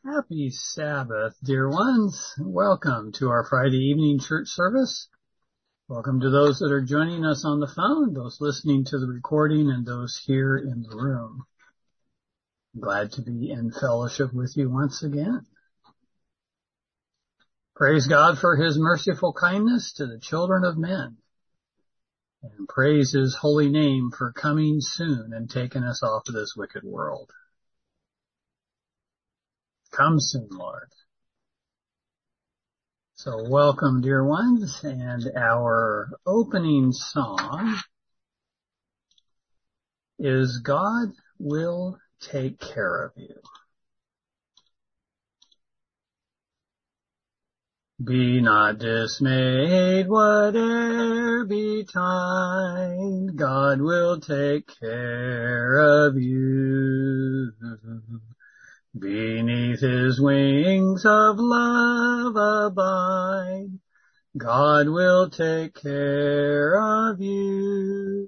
Happy Sabbath, dear ones. Welcome to our Friday evening church service. Welcome to those that are joining us on the phone, those listening to the recording, and those here in the room. Glad to be in fellowship with you once again. Praise God for His merciful kindness to the children of men. And praise His holy name for coming soon and taking us off of this wicked world. Come soon, Lord. So welcome, dear ones, and our opening song is God Will Take Care of You. Be not dismayed, whate'er betide, God will take care of you. Beneath His wings of love abide, God will take care of you.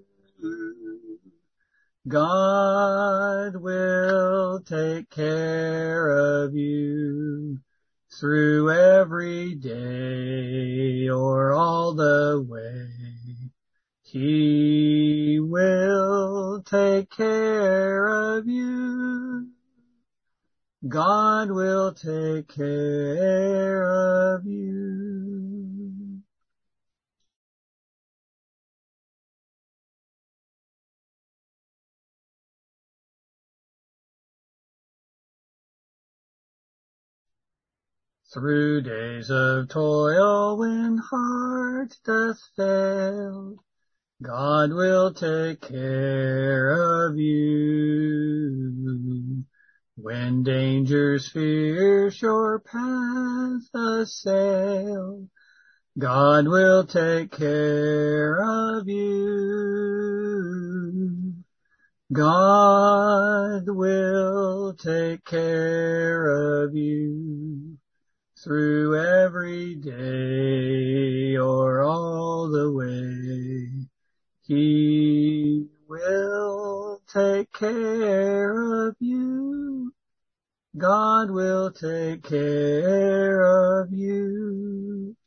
God will take care of you through every day or all the way. He will take care of you. God will take care of you. Through days of toil when heart doth fail, God will take care of you. When dangers fierce your path assail, God will take care of you. God will take care of you through every day or all the way. He will take care of you. God will take care of you.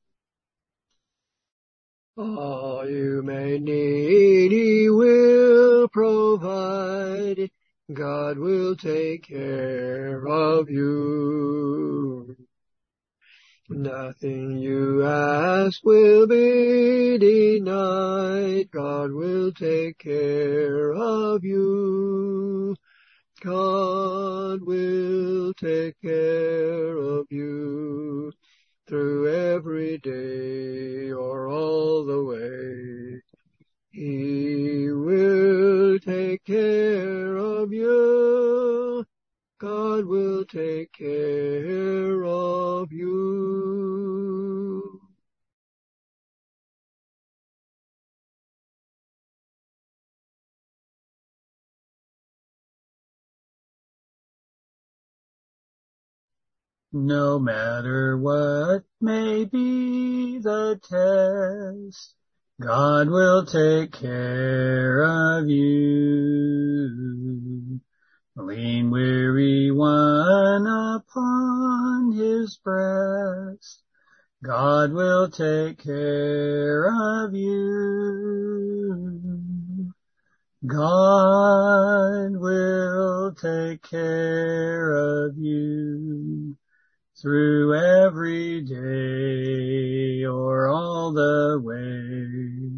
All you may need, He will provide. God will take care of you. Nothing you ask will be denied. God will take care of you. God will take care of you through every day or all the way. He will take care of you. God will take care of you. No matter what may be the test, God will take care of you. Lean weary one upon His breast, God will take care of you. God will take care of you through every day or all the way.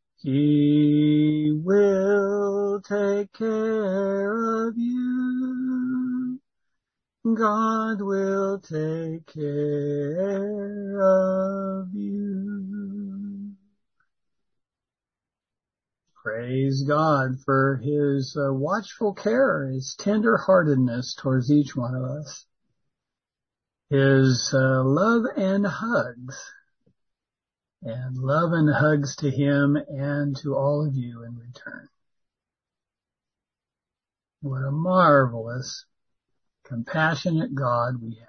He will take care of you. God will take care of you. Praise God for His watchful care, His tender-heartedness towards each one of us. His love and hugs to Him and to all of you in return. What a marvelous, compassionate God we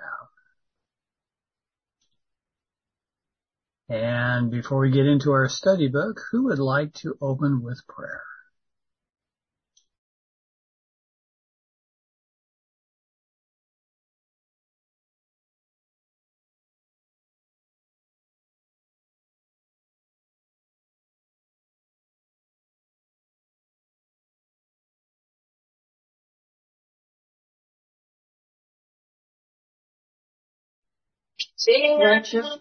have. And before we get into our study book, who would like to open with prayer? Righteous,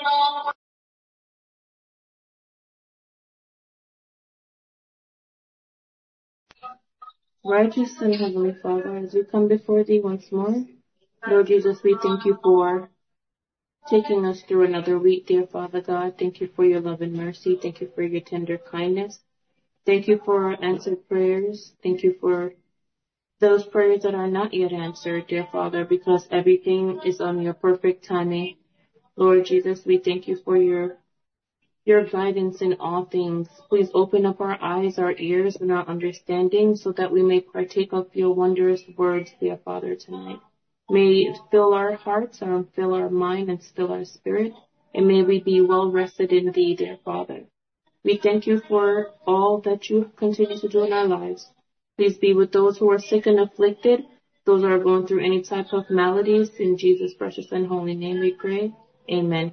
righteous and Heavenly Father, as we come before Thee once more, Lord Jesus, we thank You for taking us through another week, dear Father God. Thank You for Your love and mercy. Thank You for Your tender kindness. Thank You for our answered prayers. Thank You for those prayers that are not yet answered, dear Father, because everything is on Your perfect timing. Lord Jesus, we thank You for Your guidance in all things. Please open up our eyes, our ears, and our understanding so that we may partake of Your wondrous words, dear Father, tonight. May it fill our hearts, and fill our mind, and still our spirit, and may we be well rested in Thee, dear Father. We thank You for all that You continue to do in our lives. Please be with those who are sick and afflicted, those who are going through any type of maladies. In Jesus' precious and holy name we pray. Amen.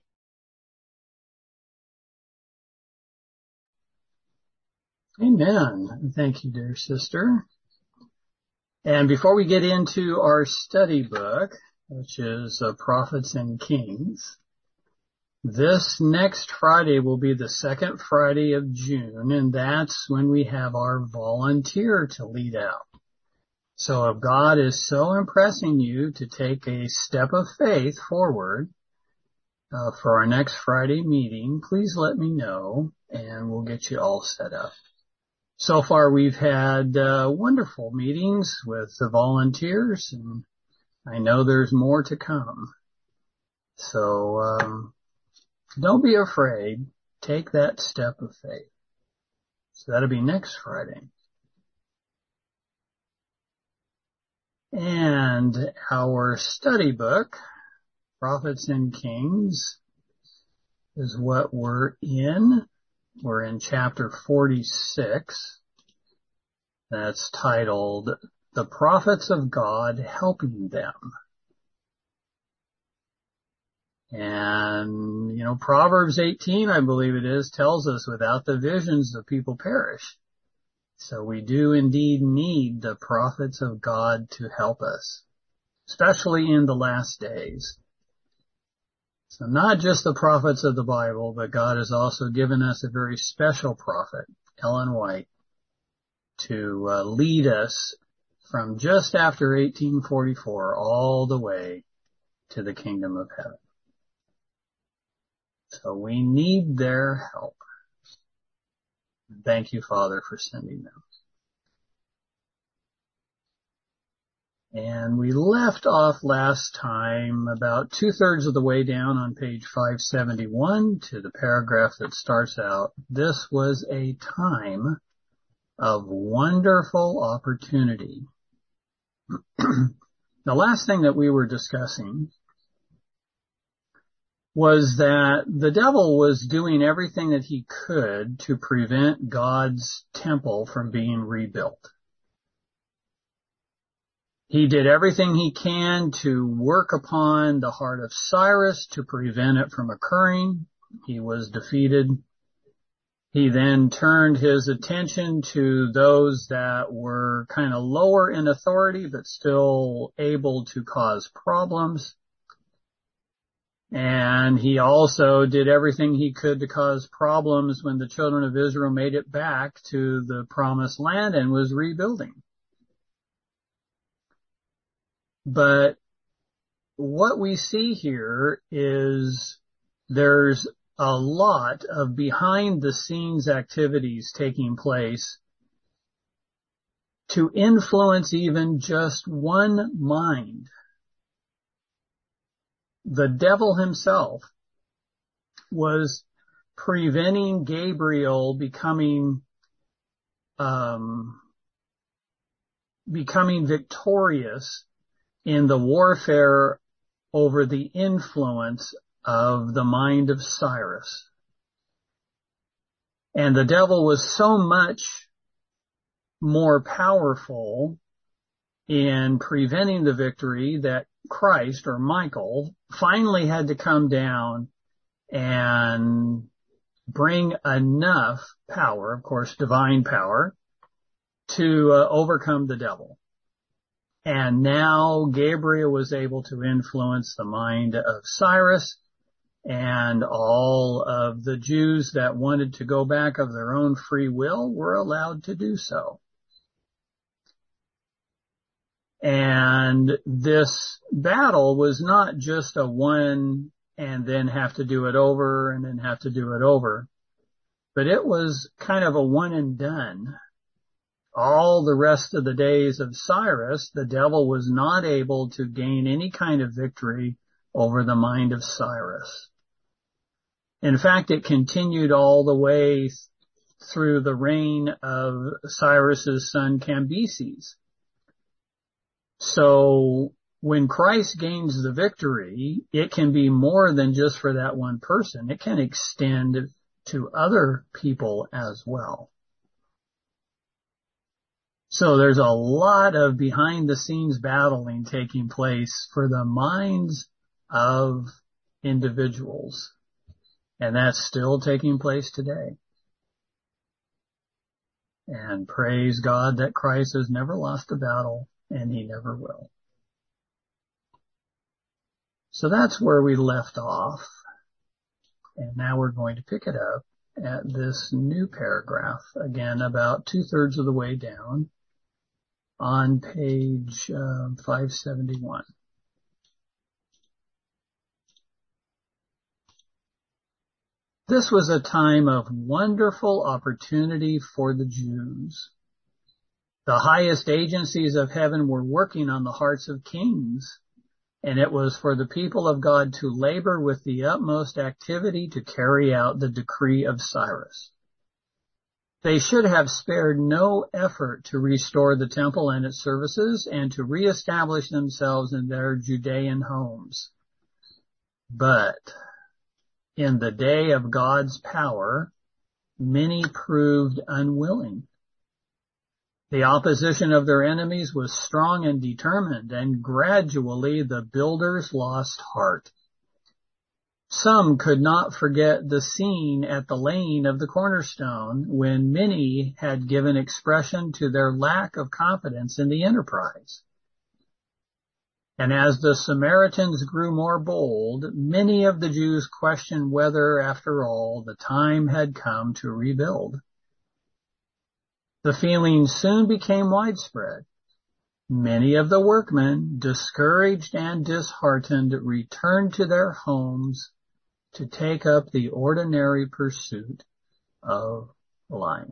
Amen. Thank you, dear sister. And before we get into our study book, which is Prophets and Kings, this next Friday will be the second Friday of June, and that's when we have our volunteer to lead out. So if God is so impressing you to take a step of faith forward for our next Friday meeting, please let me know, and we'll get you all set up. So far, we've had wonderful meetings with the volunteers, and I know there's more to come. So don't be afraid. Take that step of faith. So that'll be next Friday. And our study book, Prophets and Kings, is what we're in. We're in chapter 46. That's titled, The Prophets of God Helping Them. And, Proverbs 18, I believe it is, tells us without the visions the people perish. So we do indeed need the prophets of God to help us, especially in the last days. So not just the prophets of the Bible, but God has also given us a very special prophet, Ellen White, to lead us from just after 1844 all the way to the kingdom of heaven. So we need their help. Thank you, Father, for sending them. And we left off last time about 2/3 of the way down on page 571 to the paragraph that starts out, this was a time of wonderful opportunity. The last thing that we were discussing was that the devil was doing everything that he could to prevent God's temple from being rebuilt. He did everything he can to work upon the heart of Cyrus to prevent it from occurring. He was defeated. He then turned his attention to those that were kind of lower in authority but still able to cause problems. And he also did everything he could to cause problems when the children of Israel made it back to the promised land and was rebuilding. But what we see here is there's a lot of behind the scenes activities taking place to influence even just one mind. The devil himself was preventing Gabriel becoming victorious in the warfare over the influence of the mind of Cyrus. And the devil was so much more powerful in preventing the victory that Christ, or Michael, finally had to come down and bring enough power, of course, divine power, to overcome the devil. And now Gabriel was able to influence the mind of Cyrus, and all of the Jews that wanted to go back of their own free will were allowed to do so. And this battle was not just a one and then have to do it over and then have to do it over, but it was kind of a one and done. All the rest of the days of Cyrus, the devil was not able to gain any kind of victory over the mind of Cyrus. In fact, it continued all the way through the reign of Cyrus's son Cambyses. So when Christ gains the victory, it can be more than just for that one person. It can extend to other people as well. So there's a lot of behind the scenes battling taking place for the minds of individuals. And that's still taking place today. And praise God that Christ has never lost a battle, and he never will. So that's where we left off. And now we're going to pick it up at this new paragraph, again about 2/3 of the way down on page 571. This was a time of wonderful opportunity for the Jews. The highest agencies of heaven were working on the hearts of kings, and it was for the people of God to labor with the utmost activity to carry out the decree of Cyrus. They should have spared no effort to restore the temple and its services and to reestablish themselves in their Judean homes. But in the day of God's power, many proved unwilling. The opposition of their enemies was strong and determined, and gradually the builders lost heart. Some could not forget the scene at the laying of the cornerstone when many had given expression to their lack of confidence in the enterprise. And as the Samaritans grew more bold, many of the Jews questioned whether, after all, the time had come to rebuild. The feeling soon became widespread. Many of the workmen, discouraged and disheartened, returned to their homes to take up the ordinary pursuit of life.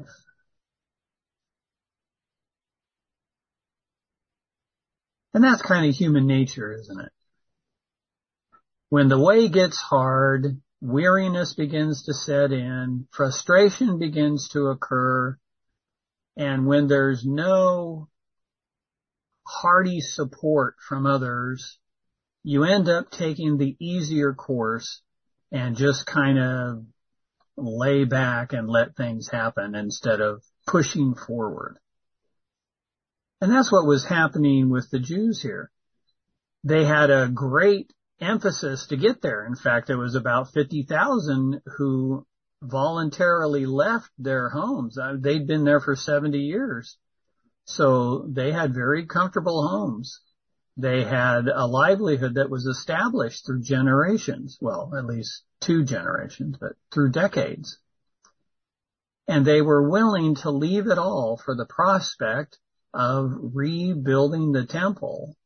And that's kind of human nature, isn't it? When the way gets hard, weariness begins to set in, frustration begins to occur, and when there's no hearty support from others, you end up taking the easier course and just kind of lay back and let things happen instead of pushing forward. And that's what was happening with the Jews here. They had a great emphasis to get there. In fact, it was about 50,000 who voluntarily left their homes. They'd been there for 70 years. So they had very comfortable homes. They had a livelihood that was established through generations. Well, at least 2 generations, but through decades. And they were willing to leave it all for the prospect of rebuilding the temple.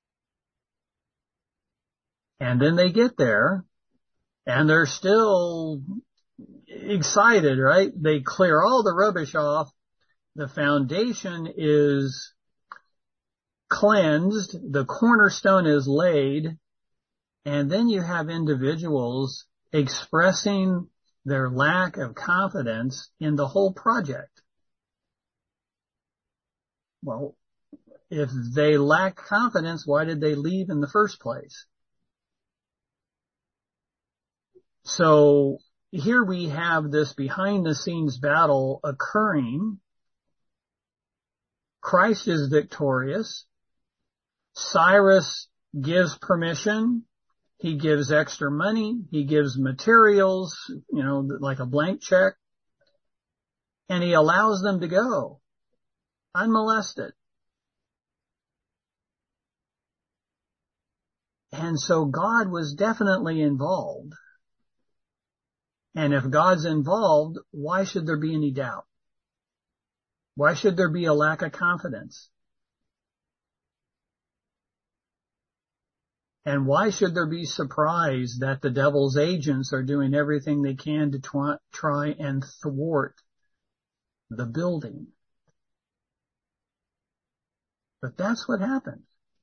And then they get there, and they're still excited, right? They clear all the rubbish off. The foundation is cleansed. The cornerstone is laid. And then you have individuals expressing their lack of confidence in the whole project. Well, if they lack confidence, why did they leave in the first place? So here we have this behind the scenes battle occurring. Christ is victorious. Cyrus gives permission. He gives extra money. He gives materials, like a blank check. And he allows them to go unmolested. And so God was definitely involved. And if God's involved, why should there be any doubt? Why should there be a lack of confidence? And why should there be surprise that the devil's agents are doing everything they can to try and thwart the building? But that's what happened.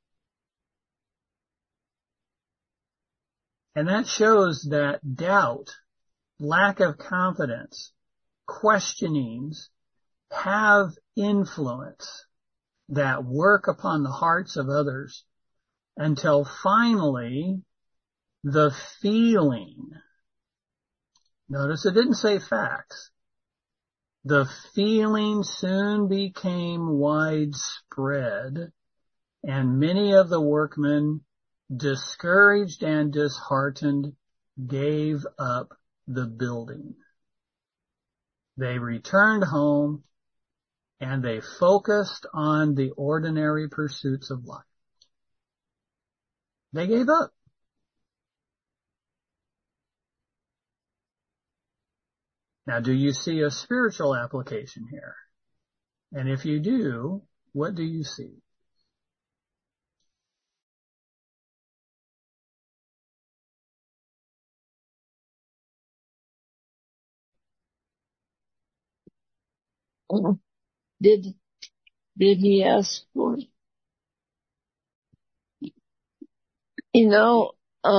And that shows that doubt, lack of confidence, questionings have influence that work upon the hearts of others until finally the feeling, notice it didn't say facts, the feeling soon became widespread, and many of the workmen, discouraged and disheartened, gave up the building. They returned home and they focused on the ordinary pursuits of life. They gave up. Now, do you see a spiritual application here? And if you do, what do you see? Did he ask for it? You know,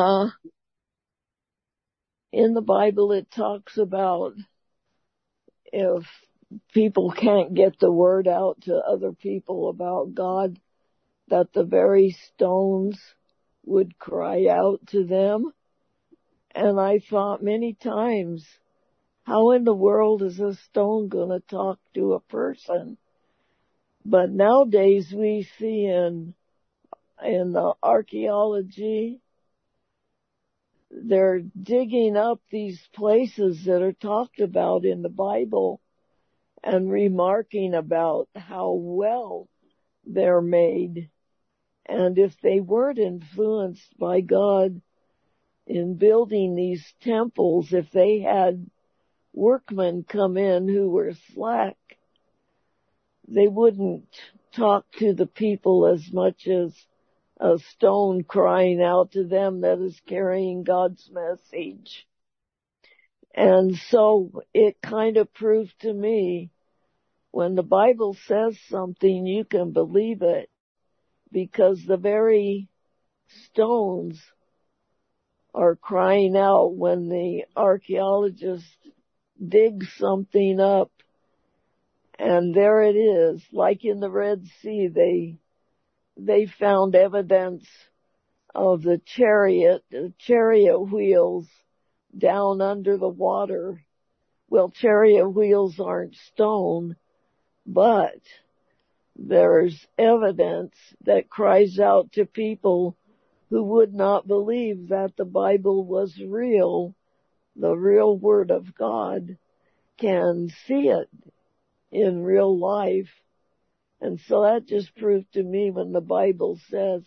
in the Bible it talks about if people can't get the word out to other people about God, that the very stones would cry out to them. And I thought many times, how in the world is a stone going to talk to a person? But nowadays we see in the archaeology, they're digging up these places that are talked about in the Bible and remarking about how well they're made. And if they weren't influenced by God in building these temples, if they had workmen come in who were slack, they wouldn't talk to the people as much as a stone crying out to them that is carrying God's message. And so it kind of proved to me, when the Bible says something, you can believe it, because the very stones are crying out when the archaeologists dig something up. And there it is, like in the Red Sea, they found evidence of the chariot wheels down under the water. Well, chariot wheels aren't stone, but there's evidence that cries out to people who would not believe that the Bible was real, the real Word of God, can see it in real life. And so that just proved to me when the Bible says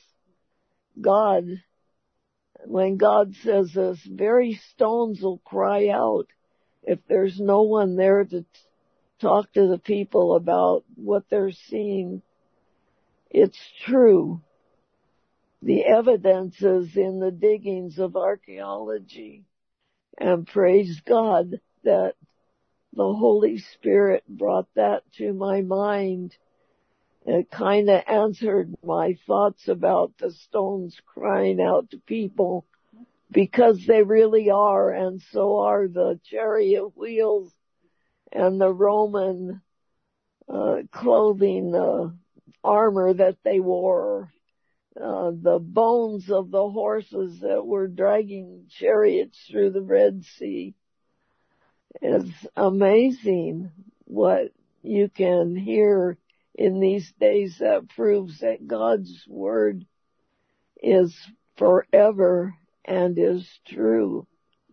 when God says this, very stones will cry out if there's no one there to talk to the people about what they're seeing. It's true. The evidence is in the diggings of archaeology. And praise God that the Holy Spirit brought that to my mind. It kind of answered my thoughts about the stones crying out to people, because they really are, and so are the chariot wheels and the Roman clothing, armor that they wore, the bones of the horses that were dragging chariots through the Red Sea. It's amazing what you can hear in these days that proves that God's Word is forever and is true.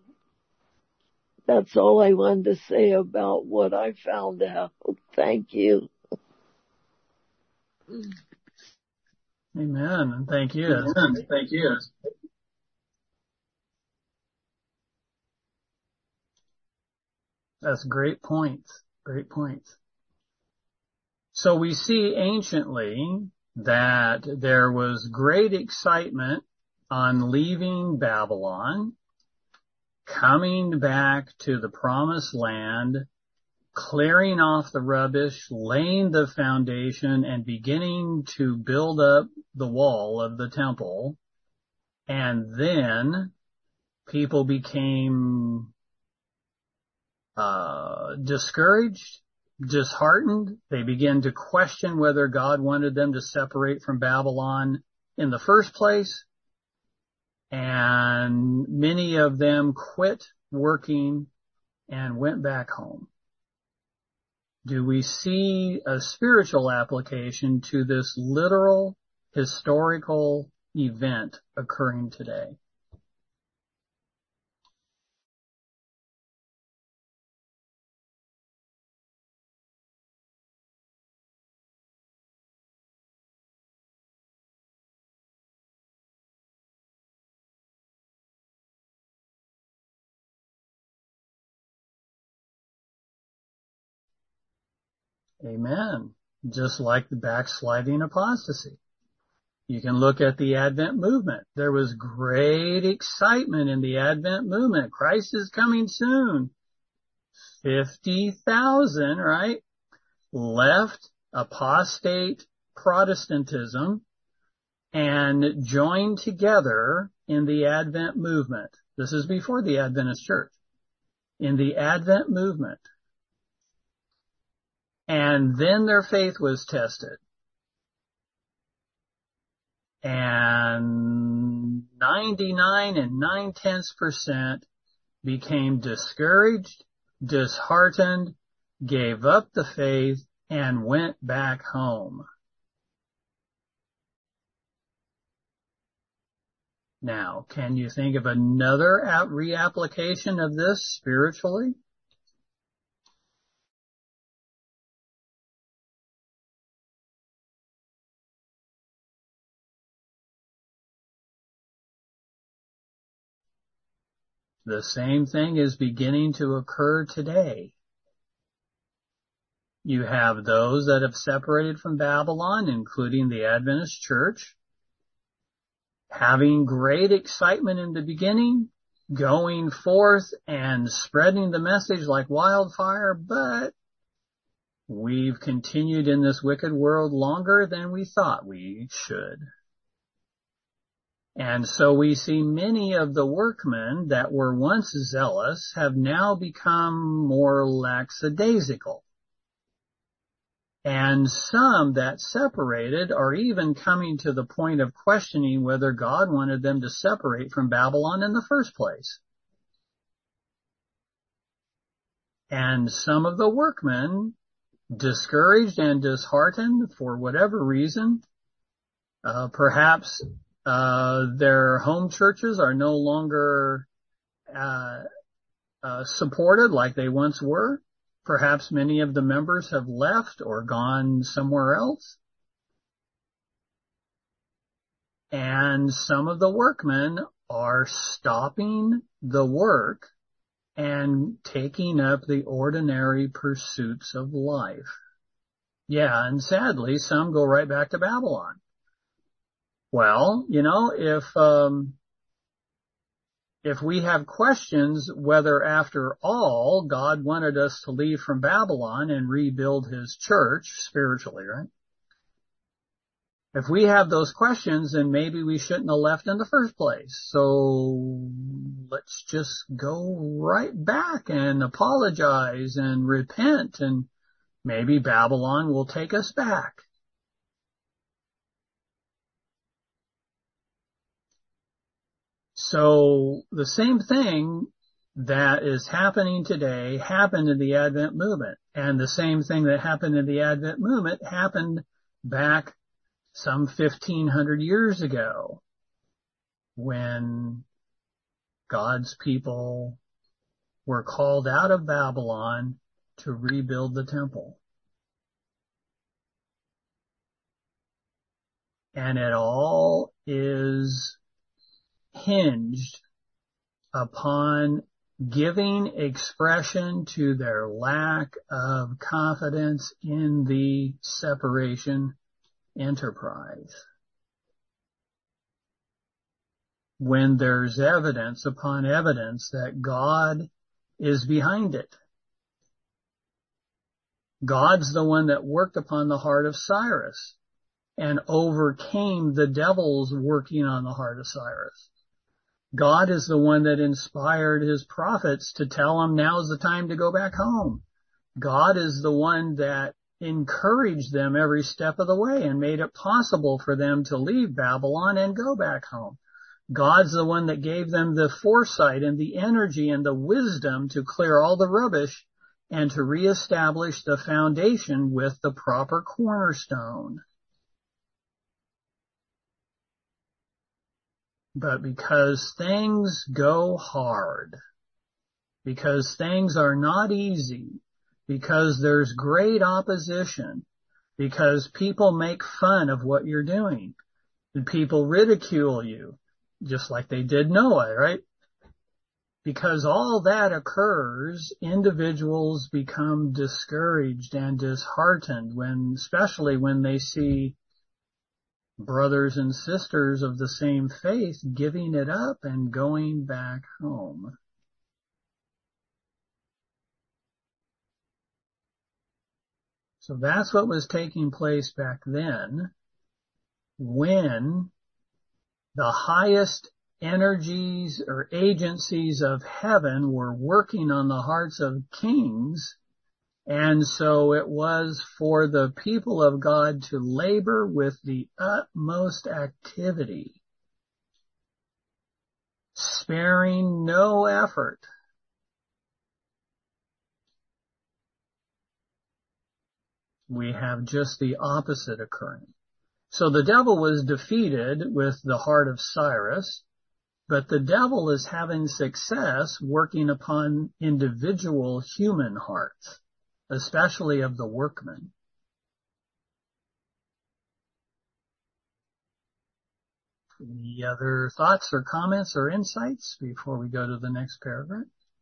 That's all I wanted to say about what I found out. Thank you. Amen. And thank you. Amen. Thank you. That's great points. Great points. So we see anciently that there was great excitement on leaving Babylon, coming back to the promised land, clearing off the rubbish, laying the foundation, and beginning to build up the wall of the temple. And then people became discouraged, disheartened. They began to question whether God wanted them to separate from Babylon in the first place. And many of them quit working and went back home. Do we see a spiritual application to this literal historical event occurring today? Amen. Just like the backsliding apostasy. You can look at the Advent movement. There was great excitement in the Advent movement. Christ is coming soon. 50,000, right, left apostate Protestantism and joined together in the Advent movement. This is before the Adventist Church. In the Advent movement. And then their faith was tested. And 99.9% became discouraged, disheartened, gave up the faith, and went back home. Now, can you think of another reapplication of this spiritually? The same thing is beginning to occur today. You have those that have separated from Babylon, including the Adventist Church, having great excitement in the beginning, going forth and spreading the message like wildfire, but we've continued in this wicked world longer than we thought we should. And so we see many of the workmen that were once zealous have now become more lackadaisical. And some that separated are even coming to the point of questioning whether God wanted them to separate from Babylon in the first place. And some of the workmen, discouraged and disheartened for whatever reason, perhaps their home churches are no longer supported like they once were. Perhaps many of the members have left or gone somewhere else. And some of the workmen are stopping the work and taking up the ordinary pursuits of life. Yeah, and sadly, some go right back to Babylon. Well, you know, if we have questions whether after all God wanted us to leave from Babylon and rebuild his church spiritually, right? If we have those questions, then maybe we shouldn't have left in the first place. So let's just go right back and apologize and repent, and maybe Babylon will take us back. So the same thing that is happening today happened in the Advent movement. And the same thing that happened in the Advent movement happened back some 1,500 years ago when God's people were called out of Babylon to rebuild the temple. And it all is hinged upon giving expression to their lack of confidence in the separation enterprise. When there's evidence upon evidence that God is behind it. God's the one that worked upon the heart of Cyrus and overcame the devils working on the heart of Cyrus. God is the one that inspired his prophets to tell them now's the time to go back home. God is the one that encouraged them every step of the way and made it possible for them to leave Babylon and go back home. God's the one that gave them the foresight and the energy and the wisdom to clear all the rubbish and to reestablish the foundation with the proper cornerstone. But because things go hard, because things are not easy, because there's great opposition, because people make fun of what you're doing, and people ridicule you, just like they did Noah, right? Because all that occurs, individuals become discouraged and disheartened especially when they see brothers and sisters of the same faith giving it up and going back home. So that's what was taking place back then when the highest energies or agencies of heaven were working on the hearts of kings. And so it was for the people of God to labor with the utmost activity, sparing no effort. We have just the opposite occurring. So the devil was defeated with the heart of Cyrus, but the devil is having success working upon individual human hearts, especially of the workmen. Any other thoughts or comments or insights before we go to the next paragraph?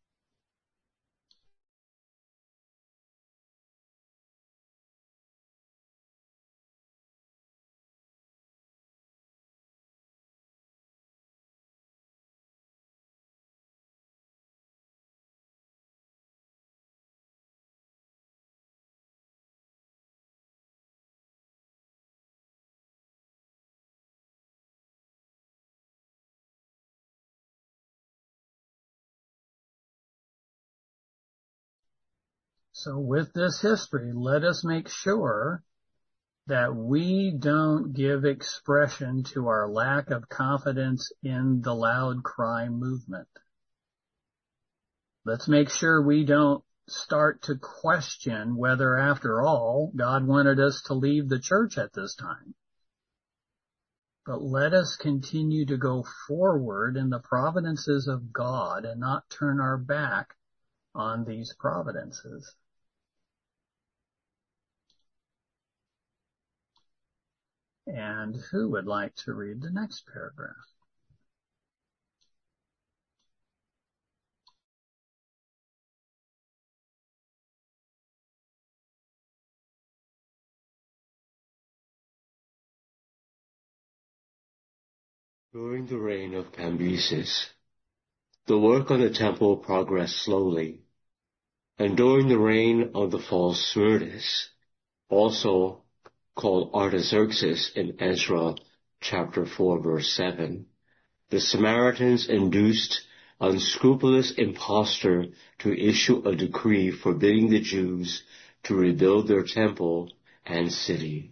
So with this history, let us make sure that we don't give expression to our lack of confidence in the loud cry movement. Let's make sure we don't start to question whether, after all, God wanted us to leave the church at this time. But let us continue to go forward in the providences of God and not turn our back on these providences. And who would like to read the next paragraph? During the reign of Cambyses, the work on the temple progressed slowly, and during the reign of the false Smerdis, also called Artaxerxes in Ezra chapter 4 verse 7, the Samaritans induced an unscrupulous impostor to issue a decree forbidding the Jews to rebuild their temple and city.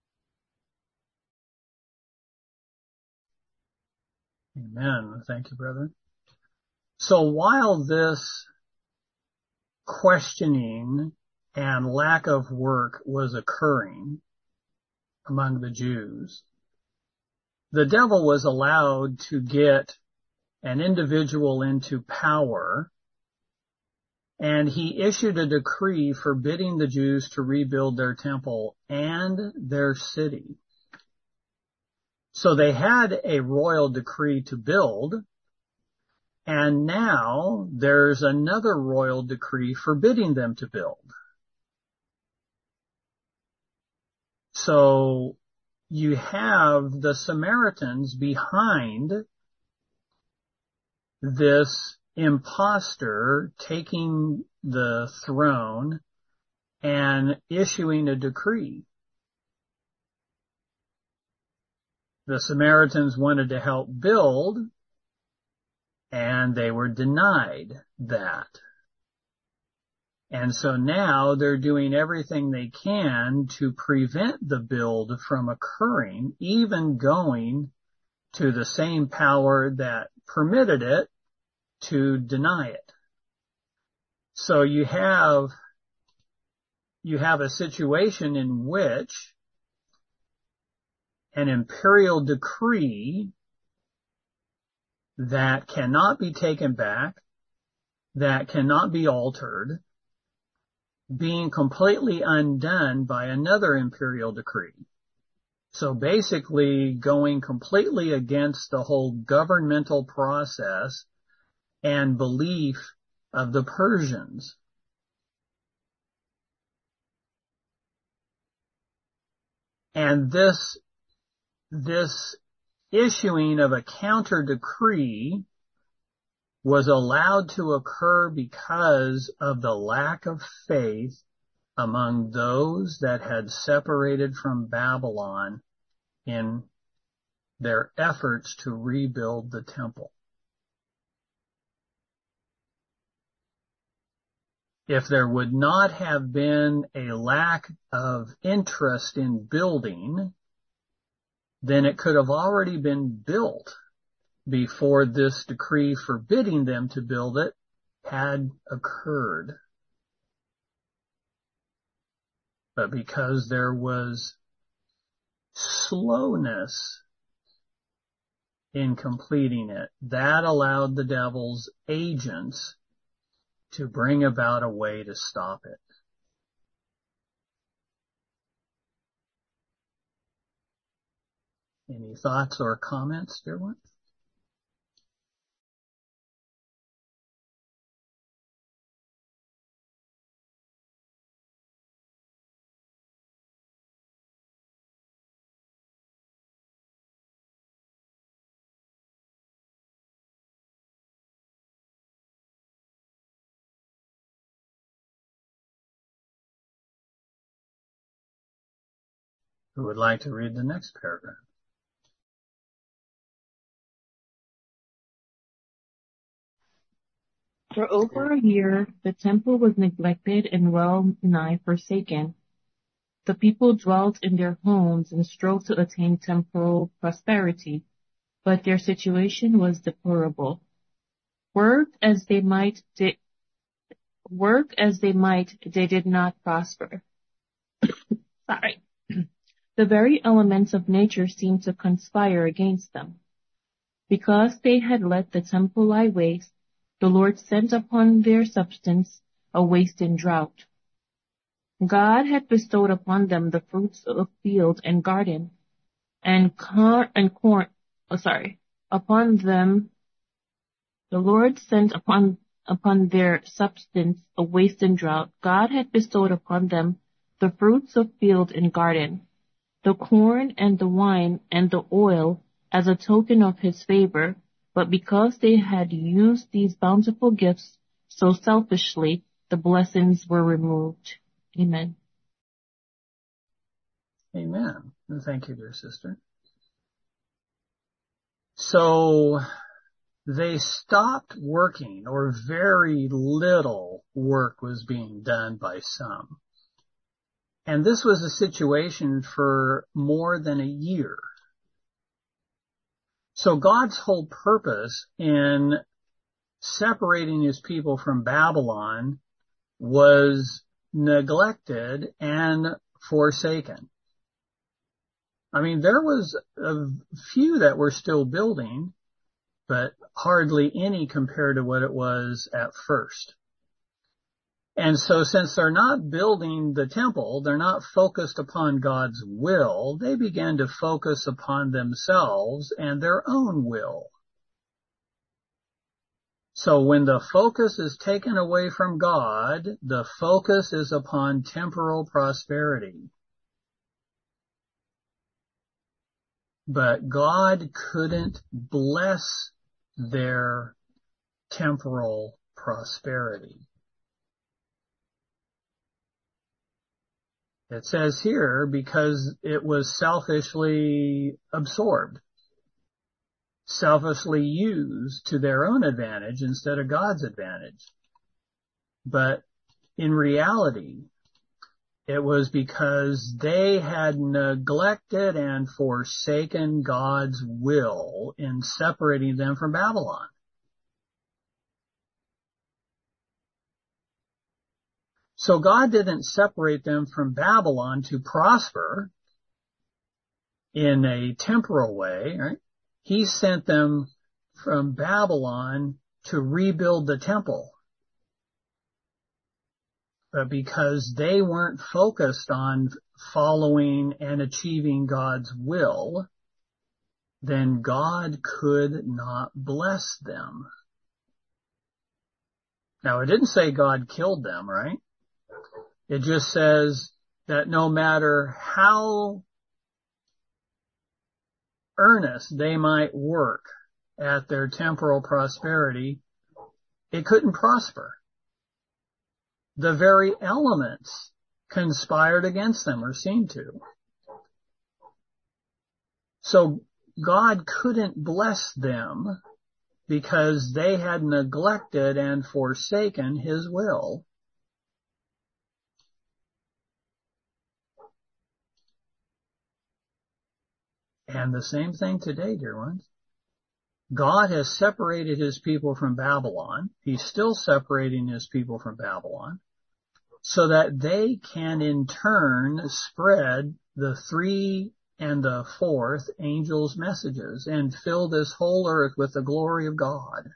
Amen. Thank you, brother. So while this questioning and lack of work was occurring among the Jews, the devil was allowed to get an individual into power, and he issued a decree forbidding the Jews to rebuild their temple and their city. So they had a royal decree to build, And now there's another royal decree forbidding them to build. So you have the Samaritans behind this imposter taking the throne and issuing a decree. The Samaritans wanted to help build, and they were denied that. And so now they're doing everything they can to prevent the build from occurring, even going to the same power that permitted it to deny it. So you have a situation in which an imperial decree that cannot be taken back, that cannot be altered, being completely undone by another imperial decree. So basically going completely against the whole governmental process and belief of the Persians. And this issuing of a counter decree was allowed to occur because of the lack of faith among those that had separated from Babylon in their efforts to rebuild the temple. If there would not have been a lack of interest in building, then it could have already been built before this decree forbidding them to build it had occurred. But because there was slowness in completing it, that allowed the devil's agents to bring about a way to stop it. Any thoughts or comments, dear one? Who would like to read the next paragraph? For over a year, the temple was neglected and well nigh forsaken. The people dwelt in their homes and strove to attain temporal prosperity, but their situation was deplorable. Work as they might, they did not prosper. Sorry. The very elements of nature seemed to conspire against them. Because they had let the temple lie waste, the Lord sent upon their substance a waste and drought. God had bestowed upon them the fruits of field and garden, upon them the Lord sent upon their substance a waste and drought. God had bestowed upon them the fruits of field and garden, the corn and the wine and the oil as a token of his favor, but because they had used these bountiful gifts so selfishly, the blessings were removed. Amen. Amen. And thank you, dear sister. So they stopped working, or very little work was being done by some. And this was a situation for more than a year. So God's whole purpose in separating his people from Babylon was neglected and forsaken. I mean, there was a few that were still building, but hardly any compared to what it was at first. And so since they're not building the temple, they're not focused upon God's will, they began to focus upon themselves and their own will. So when the focus is taken away from God, the focus is upon temporal prosperity. But God couldn't bless their temporal prosperity. It says here, because it was selfishly absorbed, selfishly used to their own advantage instead of God's advantage. But in reality, it was because they had neglected and forsaken God's will in separating them from Babylon. So God didn't separate them from Babylon to prosper in a temporal way, right? He sent them from Babylon to rebuild the temple. But because they weren't focused on following and achieving God's will, then God could not bless them. Now, it didn't say God killed them, right? It just says that no matter how earnest they might work at their temporal prosperity, it couldn't prosper. The very elements conspired against them, or seemed to. So God couldn't bless them because they had neglected and forsaken His will. And the same thing today, dear ones. God has separated His people from Babylon. He's still separating His people from Babylon, so that they can in turn spread the 3 and the 4th angel's messages and fill this whole earth with the glory of God.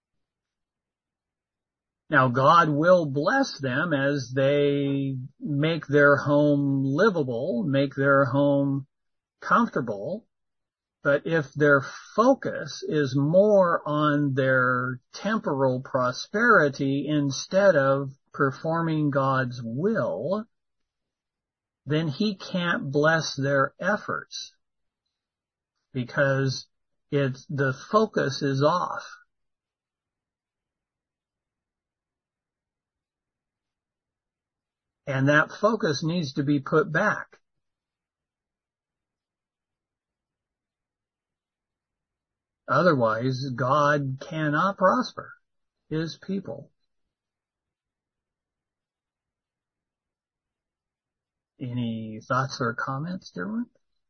Now, God will bless them as they make their home livable, make their home comfortable. But if their focus is more on their temporal prosperity instead of performing God's will, then He can't bless their efforts because the focus is off. And that focus needs to be put back. Otherwise, God cannot prosper His people. Any thoughts or comments, dear one?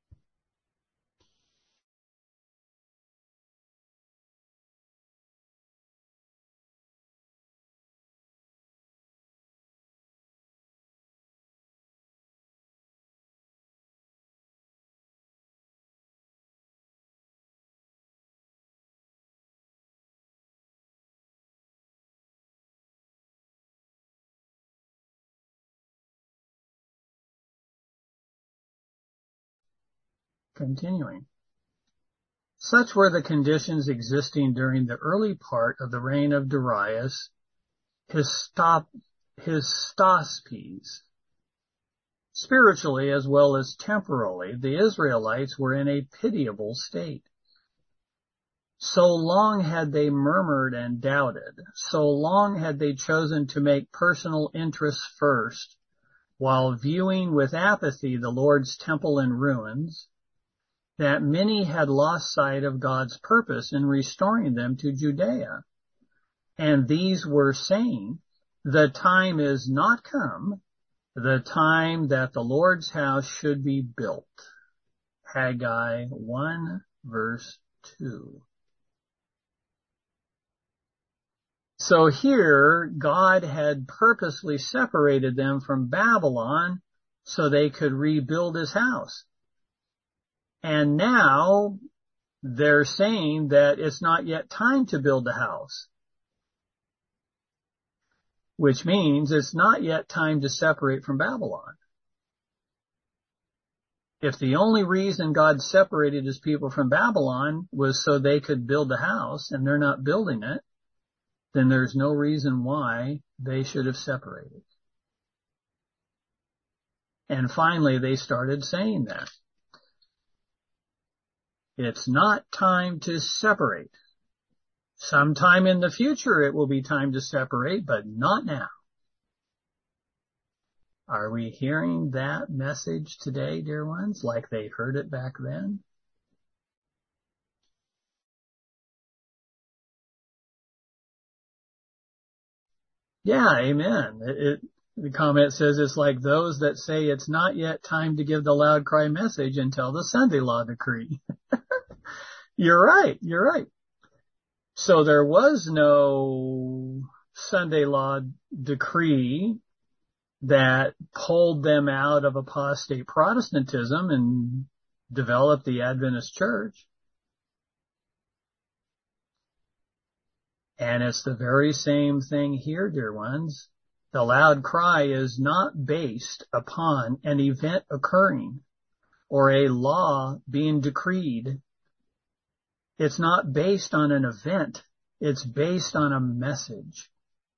Continuing. Such were the conditions existing during the early part of the reign of Darius Hystaspes. Spiritually as well as temporally, the Israelites were in a pitiable state. So long had they murmured and doubted, so long had they chosen to make personal interests first, while viewing with apathy the Lord's temple in ruins, that many had lost sight of God's purpose in restoring them to Judea. And these were saying, the time is not come, the time that the Lord's house should be built. Haggai 1 verse 2. So here, God had purposely separated them from Babylon so they could rebuild His house. And now they're saying that it's not yet time to build the house, which means it's not yet time to separate from Babylon. If the only reason God separated His people from Babylon was so they could build the house, and they're not building it, then there's no reason why they should have separated. And finally, they started saying that. It's not time to separate. Sometime in the future it will be time to separate, but not now. Are we hearing that message today, dear ones, like they heard it back then? Yeah, amen. The comment says it's like those that say it's not yet time to give the loud cry message until the Sunday law decree. You're right. So there was no Sunday law decree that pulled them out of apostate Protestantism and developed the Adventist church. And it's the very same thing here, dear ones. The loud cry is not based upon an event occurring or a law being decreed. It's not based on an event. It's based on a message.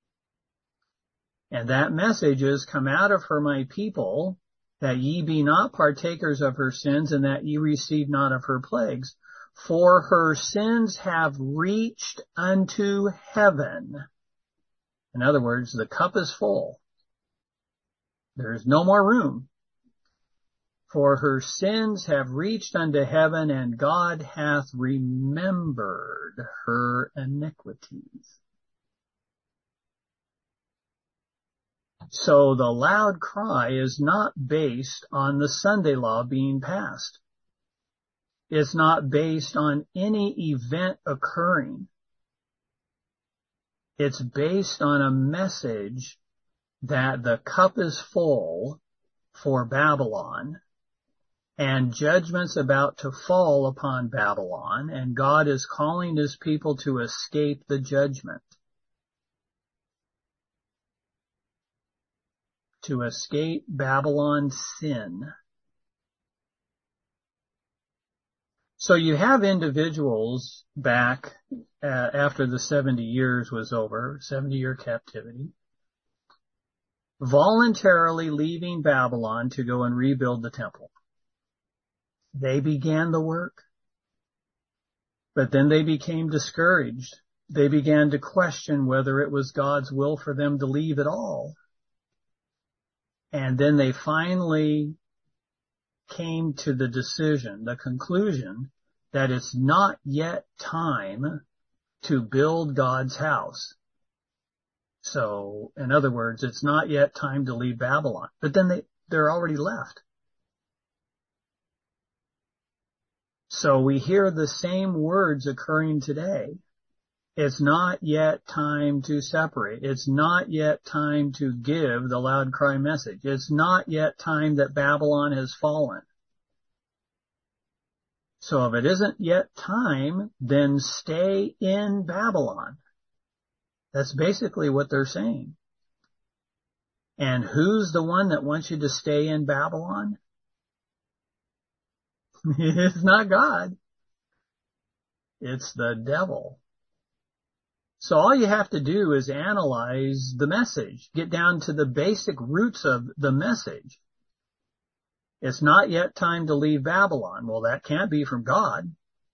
And that message is, come out of her, my people, that ye be not partakers of her sins, and that ye receive not of her plagues. For her sins have reached unto heaven. In other words, the cup is full. There is no more room. For her sins have reached unto heaven, and God hath remembered her iniquities. So the loud cry is not based on the Sunday law being passed. It's not based on any event occurring. It's based on a message that the cup is full for Babylon, and judgment's about to fall upon Babylon, and God is calling his people to escape the judgment. To escape Babylon's sin. So you have individuals back after the 70 years was over, 70-year captivity, voluntarily leaving Babylon to go and rebuild the temple. They began the work, but then they became discouraged. They began to question whether it was God's will for them to leave at all. And then they finally came to the decision, the conclusion, that it's not yet time to build God's house. So, in other words, it's not yet time to leave Babylon. But then they're already left. So we hear the same words occurring today. It's not yet time to separate. It's not yet time to give the loud cry message. It's not yet time that Babylon has fallen. So if it isn't yet time, then stay in Babylon. That's basically what they're saying. And who's the one that wants you to stay in Babylon? It's not God. It's the devil. So all you have to do is analyze the message, get down to the basic roots of the message. It's not yet time to leave Babylon. Well, that can't be from God.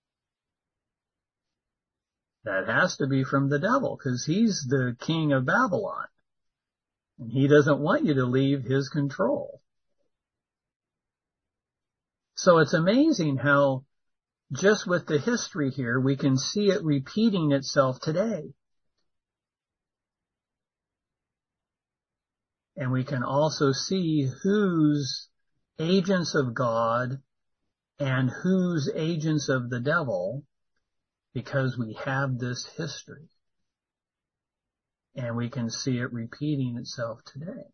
That has to be from the devil, because he's the king of Babylon. And he doesn't want you to leave his control. So it's amazing how just with the history here, we can see it repeating itself today. And we can also see who's agents of God and who's agents of the devil, because we have this history. And we can see it repeating itself today.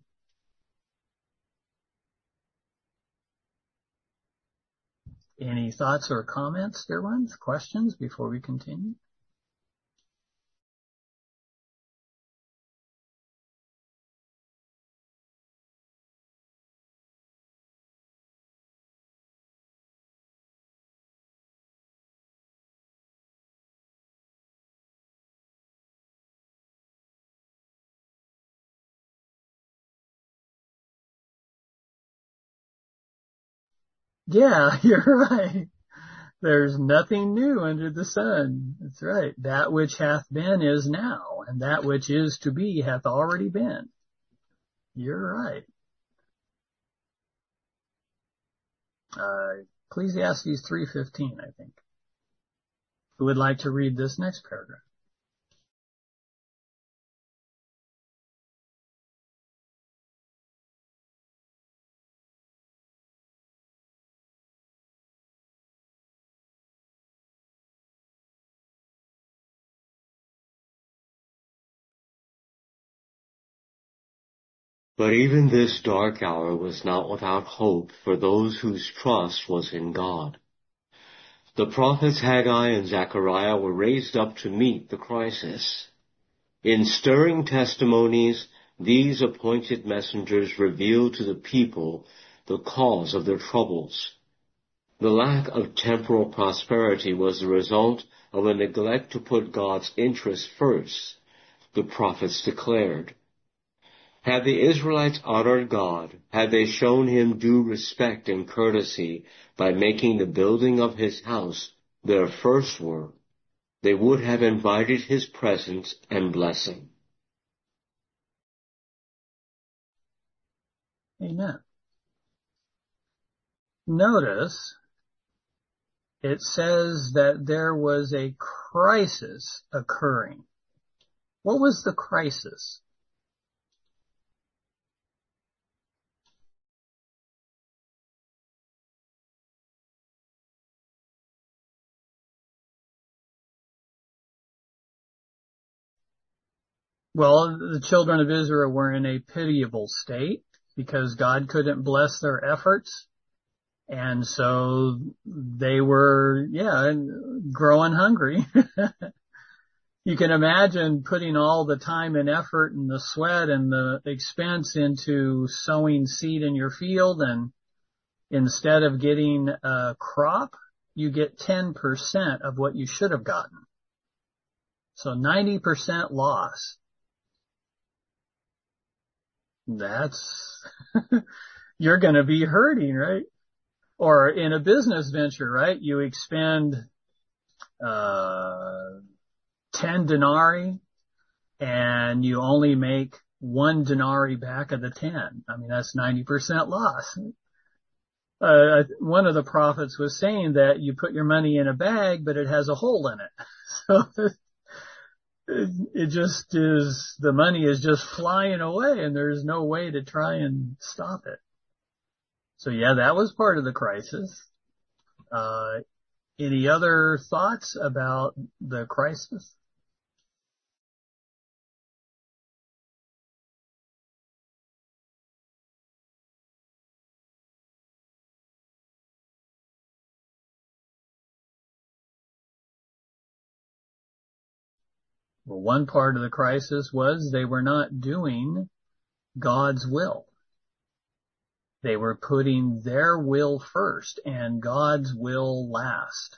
Any thoughts or comments, dear ones? Questions before we continue? Yeah, you're right. There's nothing new under the sun. That's right. That which hath been is now, and that which is to be hath already been. You're right. Ecclesiastes 3:15, I think. Who would like to read this next paragraph? But even this dark hour was not without hope for those whose trust was in God. The prophets Haggai and Zechariah were raised up to meet the crisis. In stirring testimonies, these appointed messengers revealed to the people the cause of their troubles. The lack of temporal prosperity was the result of a neglect to put God's interests first, the prophets declared. Had the Israelites honored God, had they shown him due respect and courtesy by making the building of his house their first work, they would have invited his presence and blessing. Amen. Notice it says that there was a crisis occurring. What was the crisis? Well, the children of Israel were in a pitiable state because God couldn't bless their efforts. And so they were, growing hungry. You can imagine putting all the time and effort and the sweat and the expense into sowing seed in your field, and instead of getting a crop, you get 10% of what you should have gotten. So 90% loss. That's, you're going to be hurting, right? Or in a business venture, right? You expend 10 denarii and you only make 1 denarii back of the 10. I mean, that's 90% loss. One of the prophets was saying that you put your money in a bag, but it has a hole in it. So it just is, the money is just flying away and there's no way to try and stop it. So yeah, that was part of the crisis. Any other thoughts about the crisis? Well, one part of the crisis was they were not doing God's will. They were putting their will first and God's will last.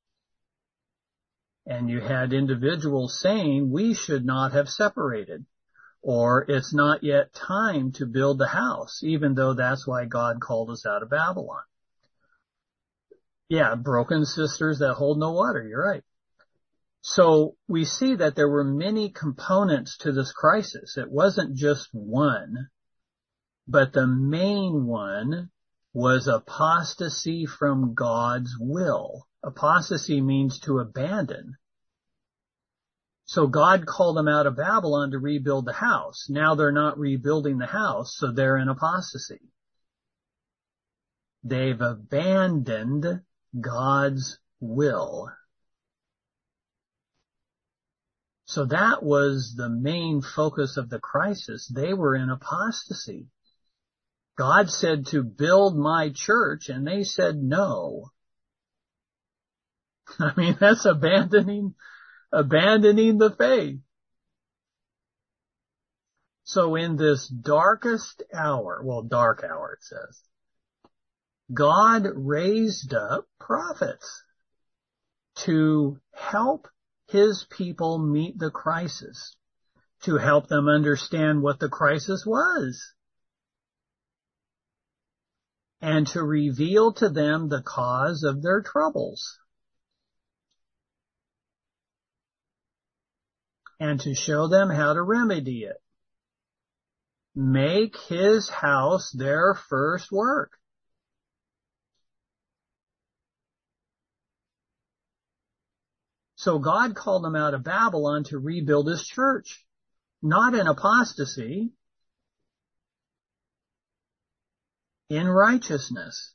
And you had individuals saying, we should not have separated, or it's not yet time to build the house, even though that's why God called us out of Babylon. Yeah, broken sisters that hold no water, you're right. So we see that there were many components to this crisis. It wasn't just one, but the main one was apostasy from God's will. Apostasy means to abandon. So God called them out of Babylon to rebuild the house. Now they're not rebuilding the house, so they're in apostasy. They've abandoned God's will. So that was the main focus of the crisis. They were in apostasy. God said to build my church, and they said no. I mean, that's abandoning the faith. So in this darkest hour, dark hour it says, God raised up prophets to help his people meet the crisis, to help them understand what the crisis was. and to reveal to them the cause of their troubles, and to show them how to remedy it. Make his house their first work. So God called them out of Babylon to rebuild his church, not in apostasy, in righteousness.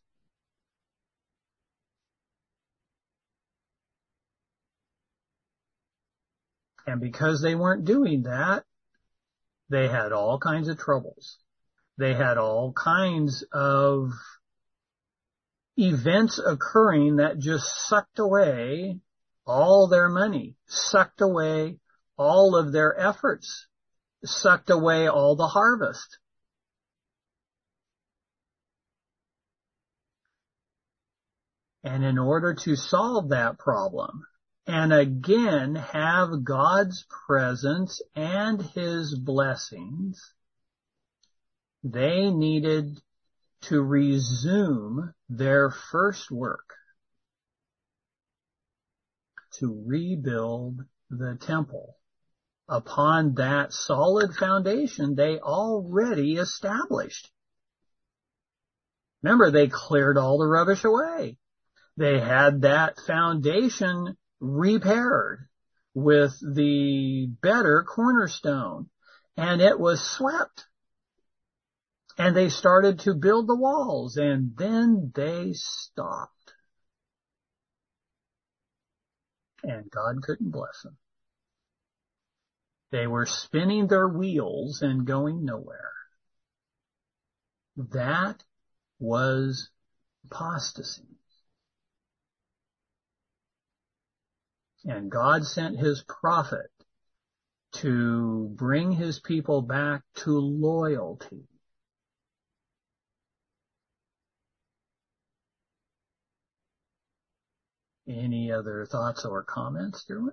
And because they weren't doing that, they had all kinds of troubles. They had all kinds of events occurring that just sucked away all their money, sucked away all of their efforts, sucked away all the harvest. And in order to solve that problem, and again have God's presence and his blessings, they needed to resume their first work, to rebuild the temple upon that solid foundation they already established. Remember, they cleared all the rubbish away. They had that foundation repaired with the better cornerstone, and it was swept. And they started to build the walls, and then they stopped. And God couldn't bless them. They were spinning their wheels and going nowhere. That was apostasy. And God sent his prophet to bring his people back to loyalty. Any other thoughts or comments, Derwin?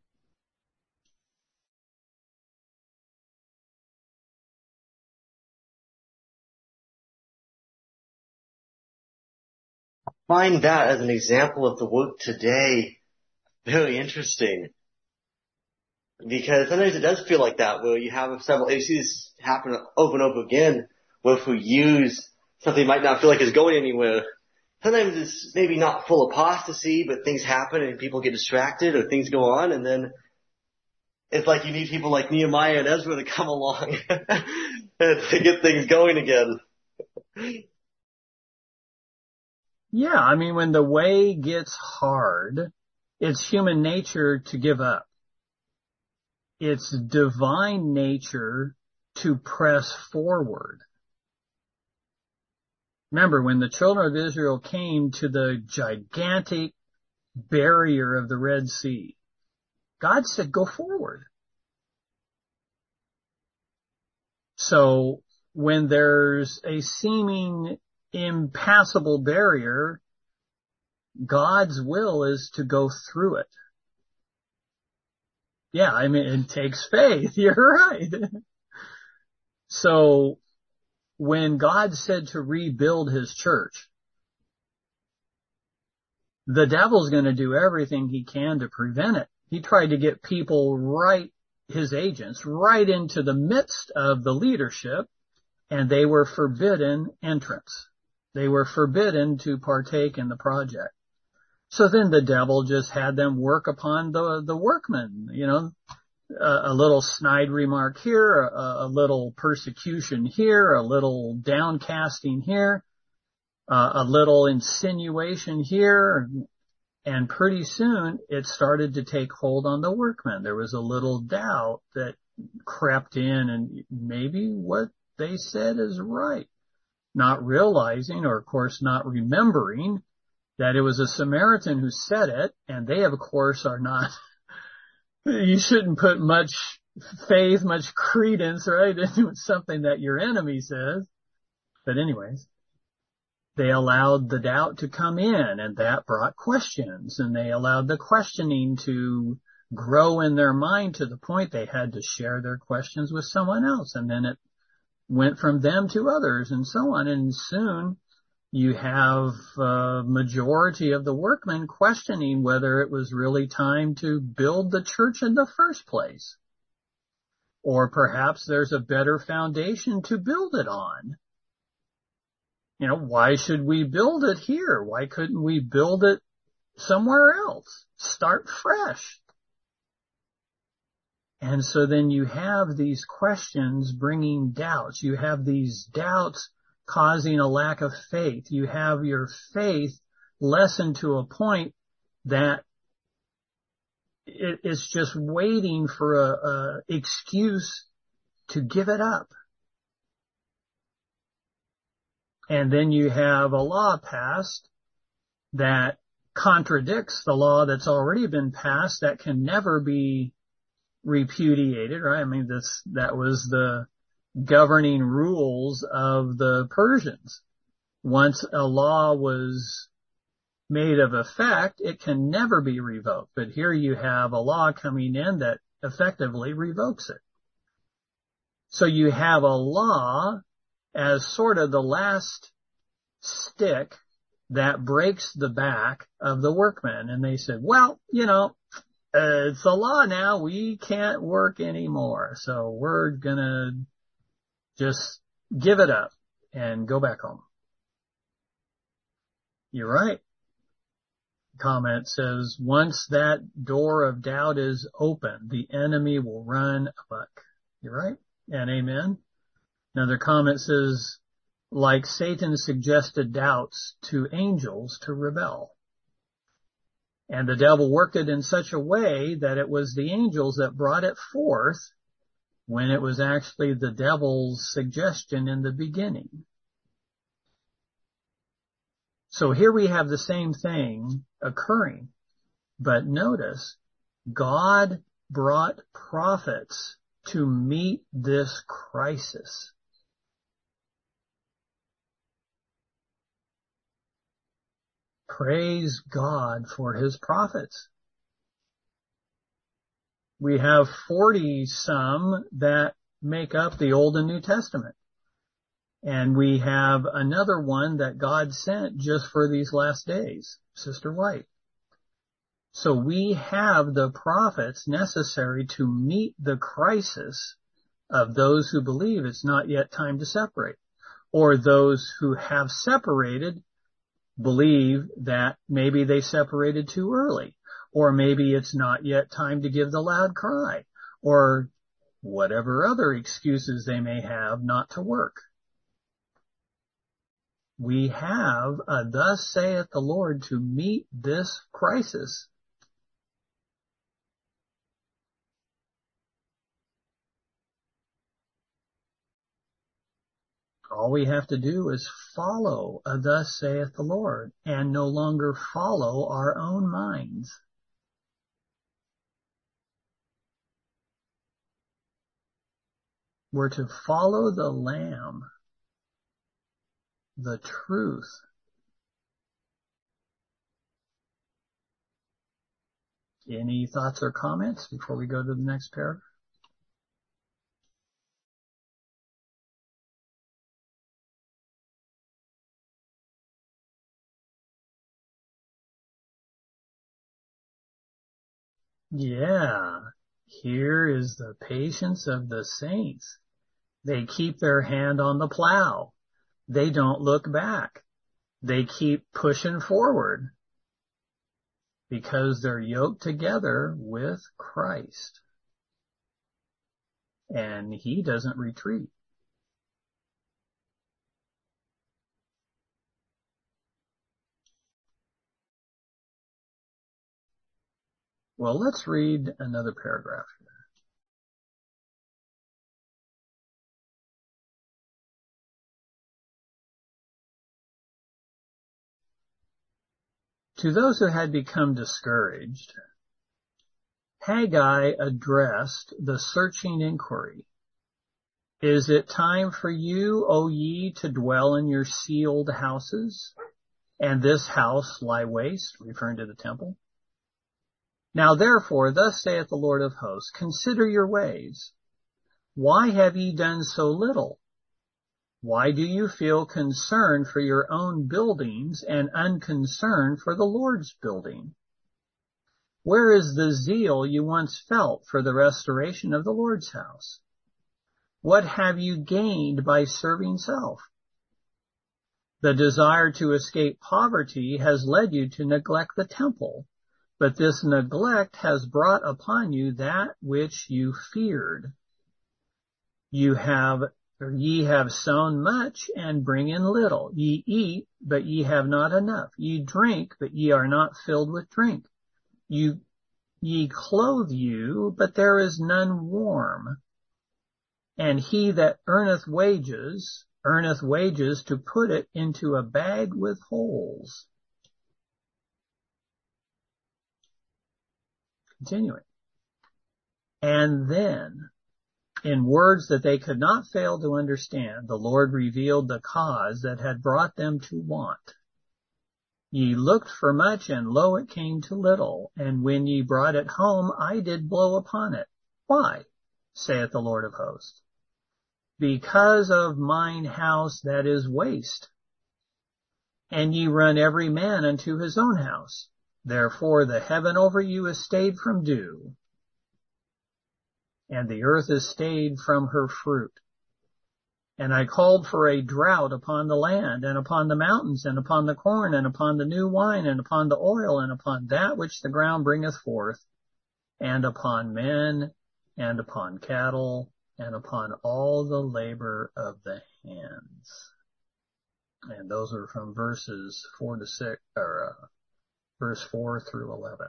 Find that as an example of the work today very interesting. Because sometimes it does feel like that, where you have several, you see this happen over and over again, where if we use something you might not feel like is going anywhere, sometimes it's maybe not full apostasy, but things happen and people get distracted or things go on, and then it's like you need people like Nehemiah and Ezra to come along to get things going again. Yeah, I mean, when the way gets hard, it's human nature to give up. It's divine nature to press forward. Remember, when the children of Israel came to the gigantic barrier of the Red Sea, God said, go forward. So when there's a seeming impassable barrier, God's will is to go through it. Yeah, I mean, it takes faith. You're right. So when God said to rebuild his church, the devil's going to do everything he can to prevent it. He tried to get people his agents, right into the midst of the leadership, and they were forbidden entrance. They were forbidden to partake in the project. So then the devil just had them work upon the workmen, a little snide remark here, a little persecution here, a little downcasting here, a little insinuation here, and pretty soon it started to take hold on the workmen. There was a little doubt that crept in, and maybe what they said is right, not realizing, or of course not remembering, that it was a Samaritan who said it, and they, of course, are not, you shouldn't put much faith, much credence, right, into something that your enemy says. But anyways, they allowed the doubt to come in, and that brought questions, and they allowed the questioning to grow in their mind to the point they had to share their questions with someone else, and then it went from them to others, and so on, and soon You have a majority of the workmen questioning whether it was really time to build the church in the first place. Or perhaps there's a better foundation to build it on. Why should we build it here? Why couldn't we build it somewhere else? Start fresh. And so then you have these questions bringing doubts. You have these doubts causing a lack of faith. You have your faith lessened to a point that it's just waiting for a excuse to give it up. And then you have a law passed that contradicts the law that's already been passed that can never be repudiated, right? I mean, that was the governing rules of the Persians. Once a law was made of effect, it can never be revoked. But here you have a law coming in that effectively revokes it. So you have a law as sort of the last stick that breaks the back of the workmen. And they said, well, it's a law now. We can't work anymore. So we're gonna just give it up and go back home. You're right. Comment says, once that door of doubt is open, the enemy will run amok. You're right. And amen. Another comment says, like Satan suggested doubts to angels to rebel. And the devil worked it in such a way that it was the angels that brought it forth when it was actually the devil's suggestion in the beginning. So here we have the same thing occurring. But notice, God brought prophets to meet this crisis. Praise God for his prophets. We have 40 some that make up the Old and New Testament. And we have another one that God sent just for these last days, Sister White. So we have the prophets necessary to meet the crisis of those who believe it's not yet time to separate, or those who have separated believe that maybe they separated too early, or maybe it's not yet time to give the loud cry, or whatever other excuses they may have not to work. We have a thus saith the Lord to meet this crisis. All we have to do is follow a thus saith the Lord and no longer follow our own minds. We're to follow the Lamb, the truth. Any thoughts or comments before we go to the next paragraph? Yeah, here is the patience of the saints. They keep their hand on the plow. They don't look back. They keep pushing forward because they're yoked together with Christ. And he doesn't retreat. Well, let's read another paragraph here. To those who had become discouraged, Haggai addressed the searching inquiry. Is it time for you, O ye, to dwell in your sealed houses, and this house lie waste, referring to the temple? Now therefore, thus saith the Lord of hosts, consider your ways. Why have ye done so little? Why do you feel concern for your own buildings and unconcerned for the Lord's building? Where is the zeal you once felt for the restoration of the Lord's house? What have you gained by serving self? The desire to escape poverty has led you to neglect the temple, but this neglect has brought upon you that which you feared. Ye have sown much and bring in little. Ye eat, but ye have not enough. Ye drink, but ye are not filled with drink. Ye clothe you, but there is none warm. And he that earneth wages to put it into a bag with holes. Continuing. And then, in words that they could not fail to understand, the Lord revealed the cause that had brought them to want. Ye looked for much, and lo, it came to little. And when ye brought it home, I did blow upon it. Why? Saith the Lord of hosts. Because of mine house that is waste. And ye run every man unto his own house. Therefore the heaven over you is stayed from dew, and the earth is stayed from her fruit. And I called for a drought upon the land, and upon the mountains, and upon the corn, and upon the new wine, and upon the oil, and upon that which the ground bringeth forth, and upon men, and upon cattle, and upon all the labor of the hands. And those are from verses 4 to 6, or verse 4 through 11.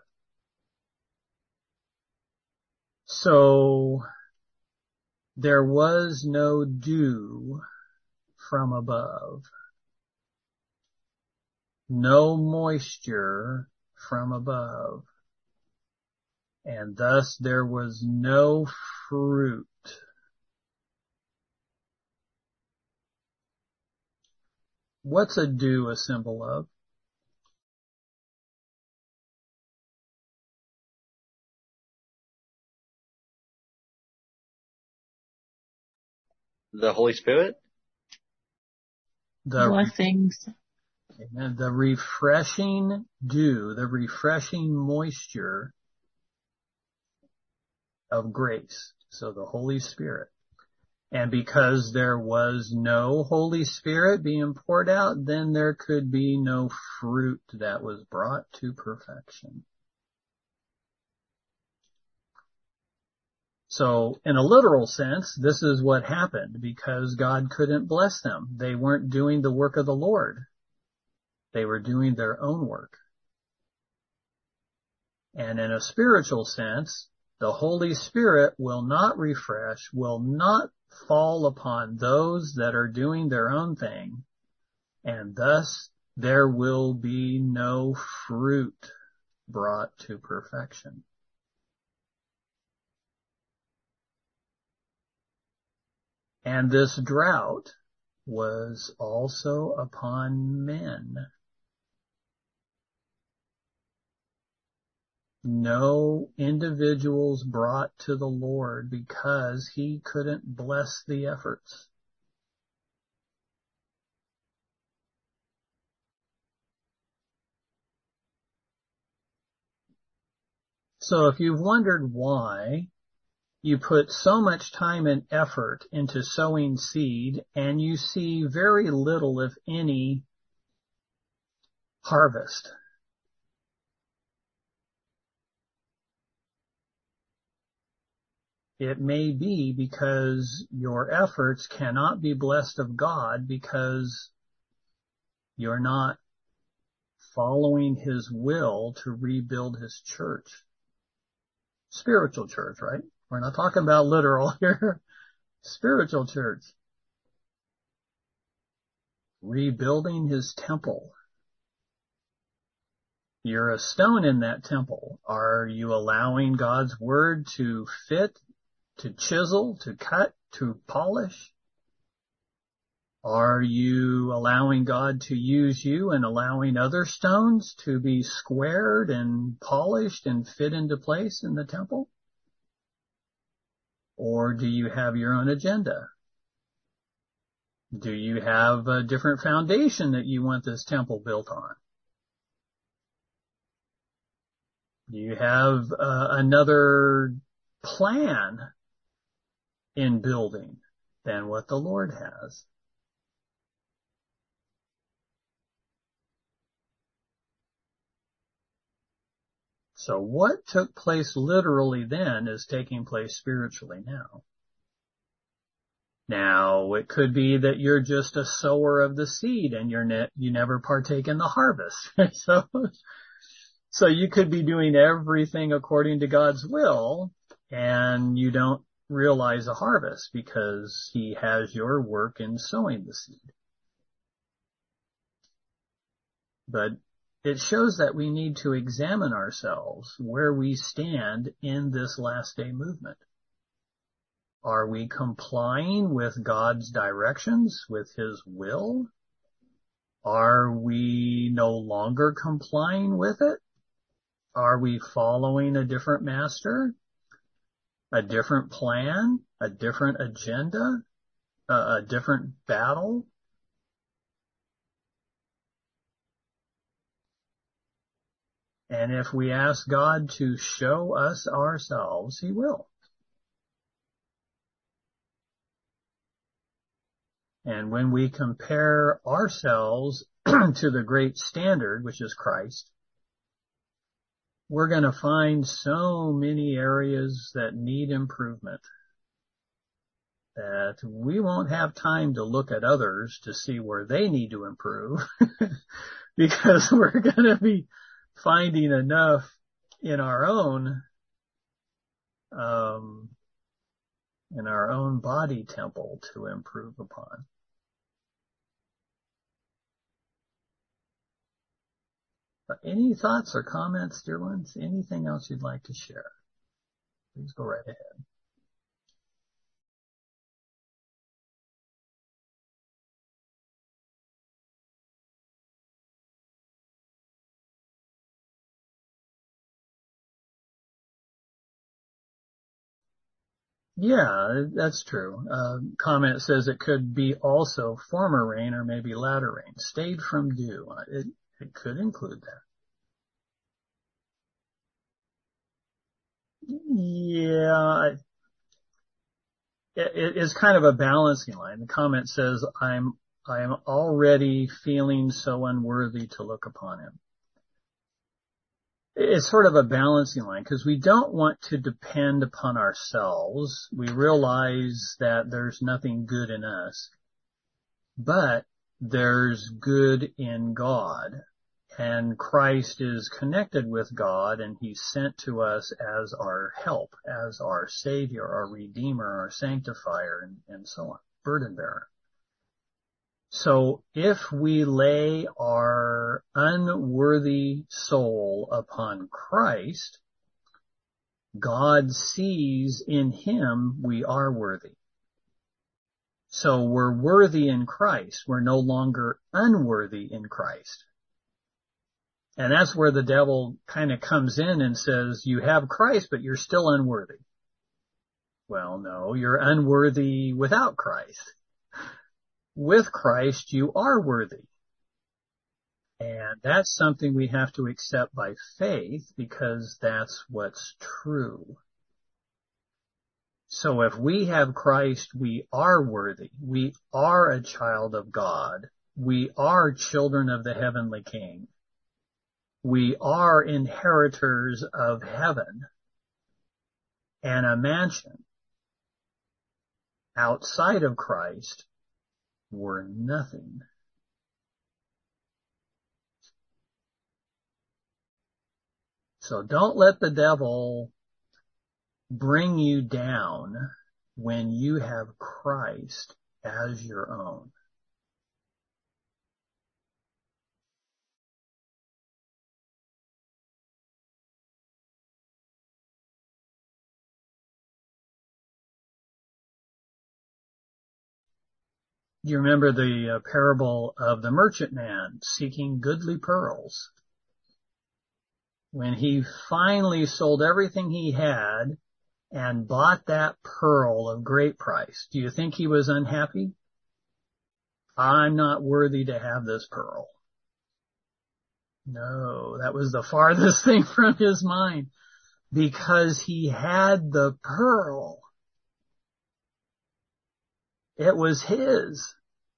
So there was no dew from above, no moisture from above, and thus there was no fruit. What's a dew a symbol of? The Holy Spirit? Blessings. Amen. The refreshing dew, the refreshing moisture of grace. So the Holy Spirit. And because there was no Holy Spirit being poured out, then there could be no fruit that was brought to perfection. So in a literal sense, this is what happened because God couldn't bless them. They weren't doing the work of the Lord. They were doing their own work. And in a spiritual sense, the Holy Spirit will not refresh, will not fall upon those that are doing their own thing, and thus there will be no fruit brought to perfection. And this drought was also upon men. No individuals brought to the Lord because he couldn't bless the efforts. So if you've wondered why you put so much time and effort into sowing seed and you see very little, if any, harvest, it may be because your efforts cannot be blessed of God because you're not following his will to rebuild his church. Spiritual church, right? We're not talking about literal here. Spiritual church. Rebuilding his temple. You're a stone in that temple. Are you allowing God's word to fit, to chisel, to cut, to polish? Are you allowing God to use you and allowing other stones to be squared and polished and fit into place in the temple? Or do you have your own agenda? Do you have a different foundation that you want this temple built on? Do you have another plan in building than what the Lord has? So what took place literally then is taking place spiritually now. Now, it could be that you're just a sower of the seed and you never partake in the harvest. So you could be doing everything according to God's will and you don't realize a harvest because he has your work in sowing the seed. But it shows that we need to examine ourselves where we stand in this last day movement. Are we complying with God's directions, with his will? Are we no longer complying with it? Are we following a different master, a different plan, a different agenda, a different battle? And if we ask God to show us ourselves, he will. And when we compare ourselves to the great standard, which is Christ, we're going to find so many areas that need improvement that we won't have time to look at others to see where they need to improve because we're going to be finding enough in our own body temple to improve upon. Any thoughts or comments, dear ones? Anything else you'd like to share? Please go right ahead. Yeah, that's true. Comment says it could be also former rain or maybe latter rain, stayed from dew. It could include that. Yeah, it is kind of a balancing line. The comment says, I am already feeling so unworthy to look upon him. It's sort of a balancing line because we don't want to depend upon ourselves. We realize that there's nothing good in us, but there's good in God. And Christ is connected with God and he's sent to us as our help, as our Savior, our Redeemer, our Sanctifier, and so on, burden bearer. So if we lay our unworthy soul upon Christ, God sees in him we are worthy. So we're worthy in Christ. We're no longer unworthy in Christ. And that's where the devil kind of comes in and says, you have Christ, but you're still unworthy. Well, no, you're unworthy without Christ. With Christ, you are worthy. And that's something we have to accept by faith because that's what's true. So if we have Christ, we are worthy. We are a child of God. We are children of the heavenly King. We are inheritors of heaven and a mansion. Outside of Christ, we're nothing. So don't let the devil bring you down when you have Christ as your own. You remember the parable of the merchantman seeking goodly pearls? When he finally sold everything he had and bought that pearl of great price, do you think he was unhappy? I'm not worthy to have this pearl. No, that was the farthest thing from his mind, because he had the pearl. It was his.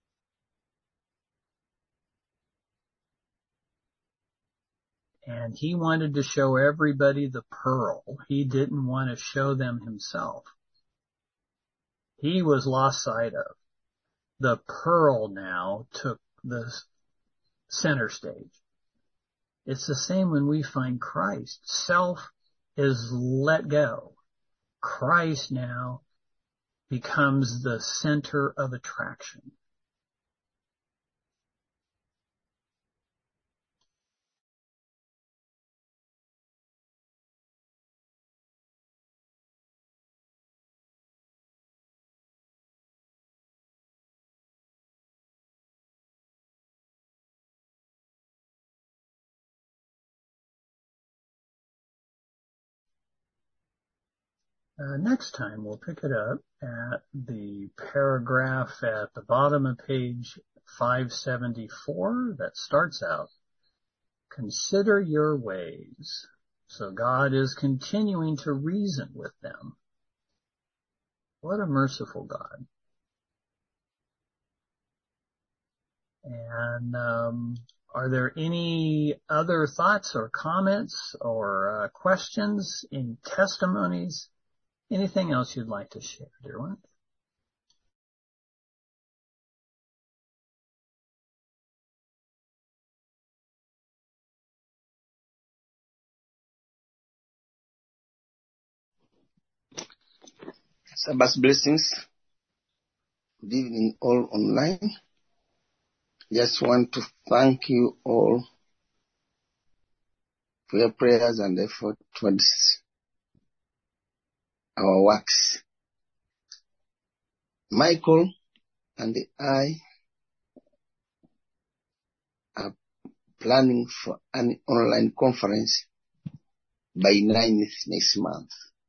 And he wanted to show everybody the pearl. He didn't want to show them himself. He was lost sight of. The pearl now took the center stage. It's the same when we find Christ. Self is let go. Christ now becomes the center of attraction. Next time we'll pick it up at the paragraph at the bottom of page 574 that starts out, consider your ways. So God is continuing to reason with them. What a merciful God. And are there any other thoughts or comments or questions, any testimonies? Anything else you'd like to share, dear one? Sabbath blessings. Good evening, all online. Just want to thank you all for your prayers and effort towards our works. Michael and I are planning for an online conference by 9th next month.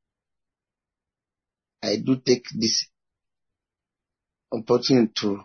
I do take this opportunity to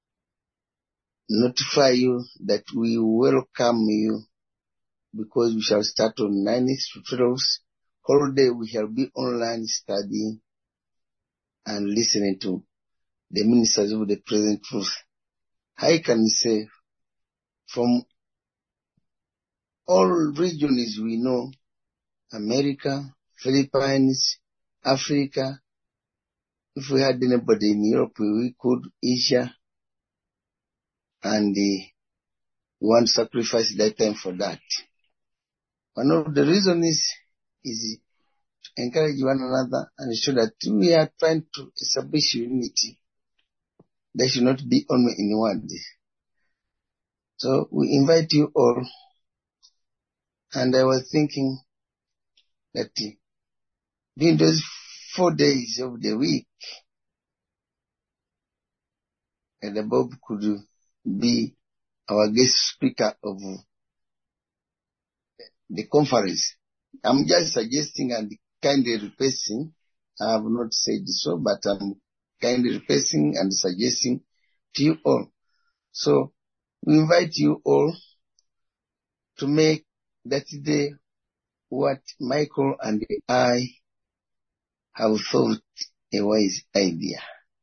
notify you that we welcome you, because we shall start on 9th to 12th. Whole day we shall be online studying and listening to the ministers of the present truth. I can say from all regions we know, America, Philippines, Africa, if we had anybody in Europe, we could, Asia, and we want to sacrifice that time for that. One of the reasons is to encourage one another and show that we are trying to establish unity. There should not be only in one day. So we invite you all. And I was thinking that during those 4 days of the week, Elder Bob could be our guest speaker of the conference. I'm just suggesting and kindly requesting. I have not said so, but I'm kindly requesting and suggesting to you all. So we invite you all to make that day what Michael and I have thought a wise idea.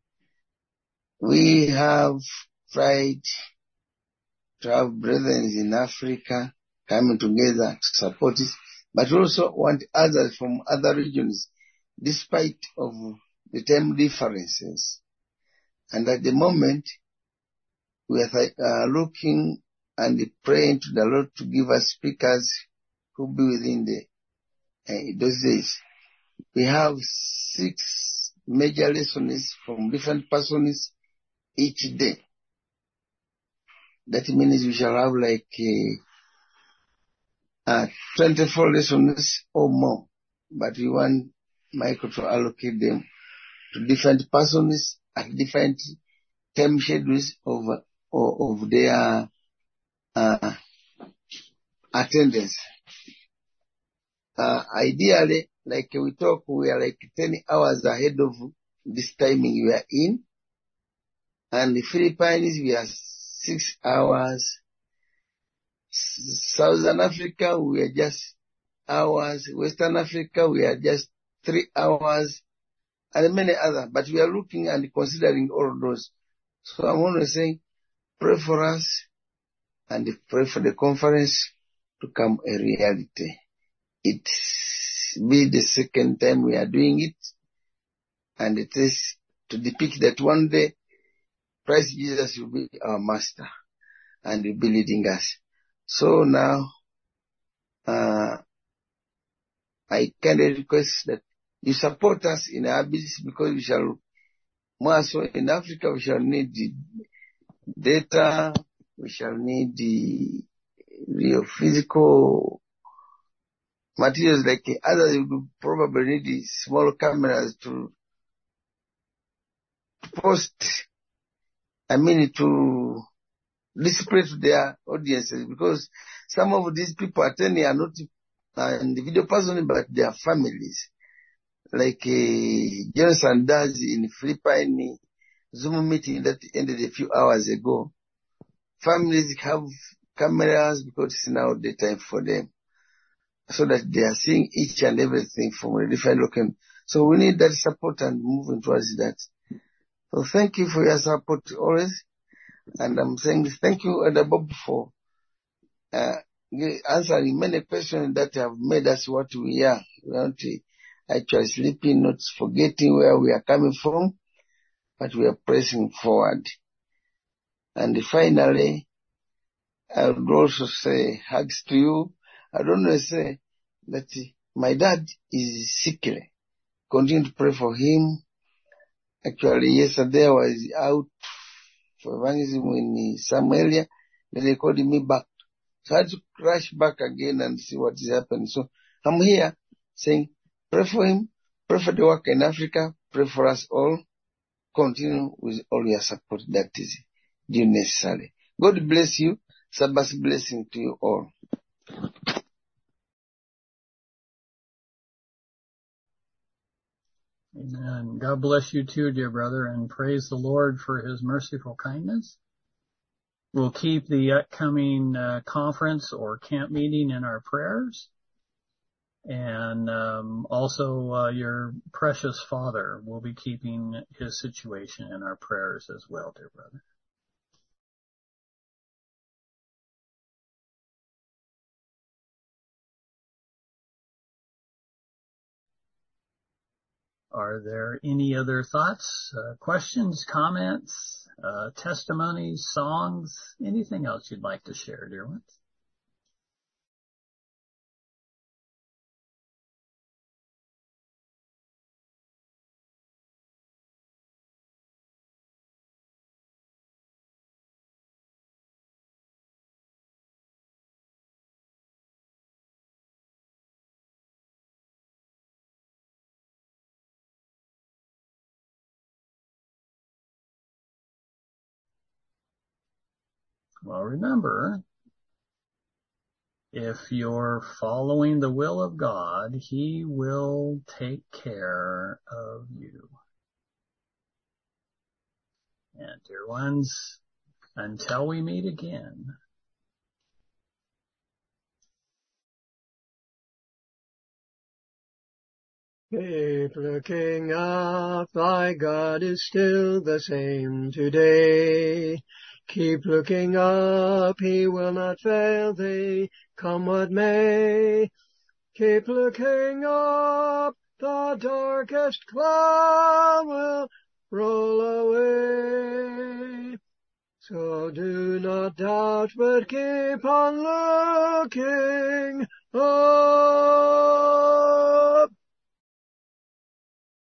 We have tried to have brethren in Africa coming together to support it, but also want others from other regions, despite of the time differences. And at the moment, we are looking and praying to the Lord to give us speakers who be within those days. We have 6 major lessons from different persons each day. That means we shall have like 24 lessons or more. But we want Michael to allocate them to different persons at different time schedules of their attendance. Ideally, like we talk, we are like 10 hours ahead of this timing we are in. And the Philippines, we are 6 hours. Southern Africa, we are just hours. Western Africa, we are just 3 hours. And many other. But we are looking and considering all of those. So I want to say, pray for us and pray for the conference to come a reality. It be the second time we are doing it, and it is to depict that one day Christ Jesus will be our master and will be leading us. So now, I kindly request that you support us in our business, because we shall, more so in Africa, we shall need the data, we shall need the real physical materials, like others will probably need the small cameras to post, to display to their audiences, because some of these people attending are not individual persons, but their families. Like Johnson does in Philippines Zoom meeting that ended a few hours ago. Families have cameras because it's now the time for them, so that they are seeing each and everything from a different location. So we need that support and moving towards that. So thank you for your support always. And I'm saying thank you, Elder Bob, for answering many questions that have made us what we are. We are not actually sleeping, not forgetting where we are coming from, but we are pressing forward. And finally, I would also say hugs to you. I don't know, say that my dad is sickly. Continue to pray for him. Actually, yesterday I was out for evangelism in some area. Then they called me back. So I had to rush back again and see what is happening. So I'm here saying, pray for him, pray for the work in Africa, pray for us all. Continue with all your support that is due necessary. God bless you. Sabbath blessing to you all. Amen. God bless you too, dear brother, and praise the Lord for his merciful kindness. We'll keep the upcoming conference or camp meeting in our prayers. And also your precious father, will be keeping his situation in our prayers as well, dear brother. Are there any other thoughts, questions, comments, testimonies, songs, anything else you'd like to share, dear ones? Well, remember, if you're following the will of God, He will take care of you. And dear ones, until we meet again, Keep looking up, thy God is still the same today. Keep looking up, he will not fail thee, come what may. Keep looking up, the darkest cloud will roll away. So do not doubt, but keep on looking up.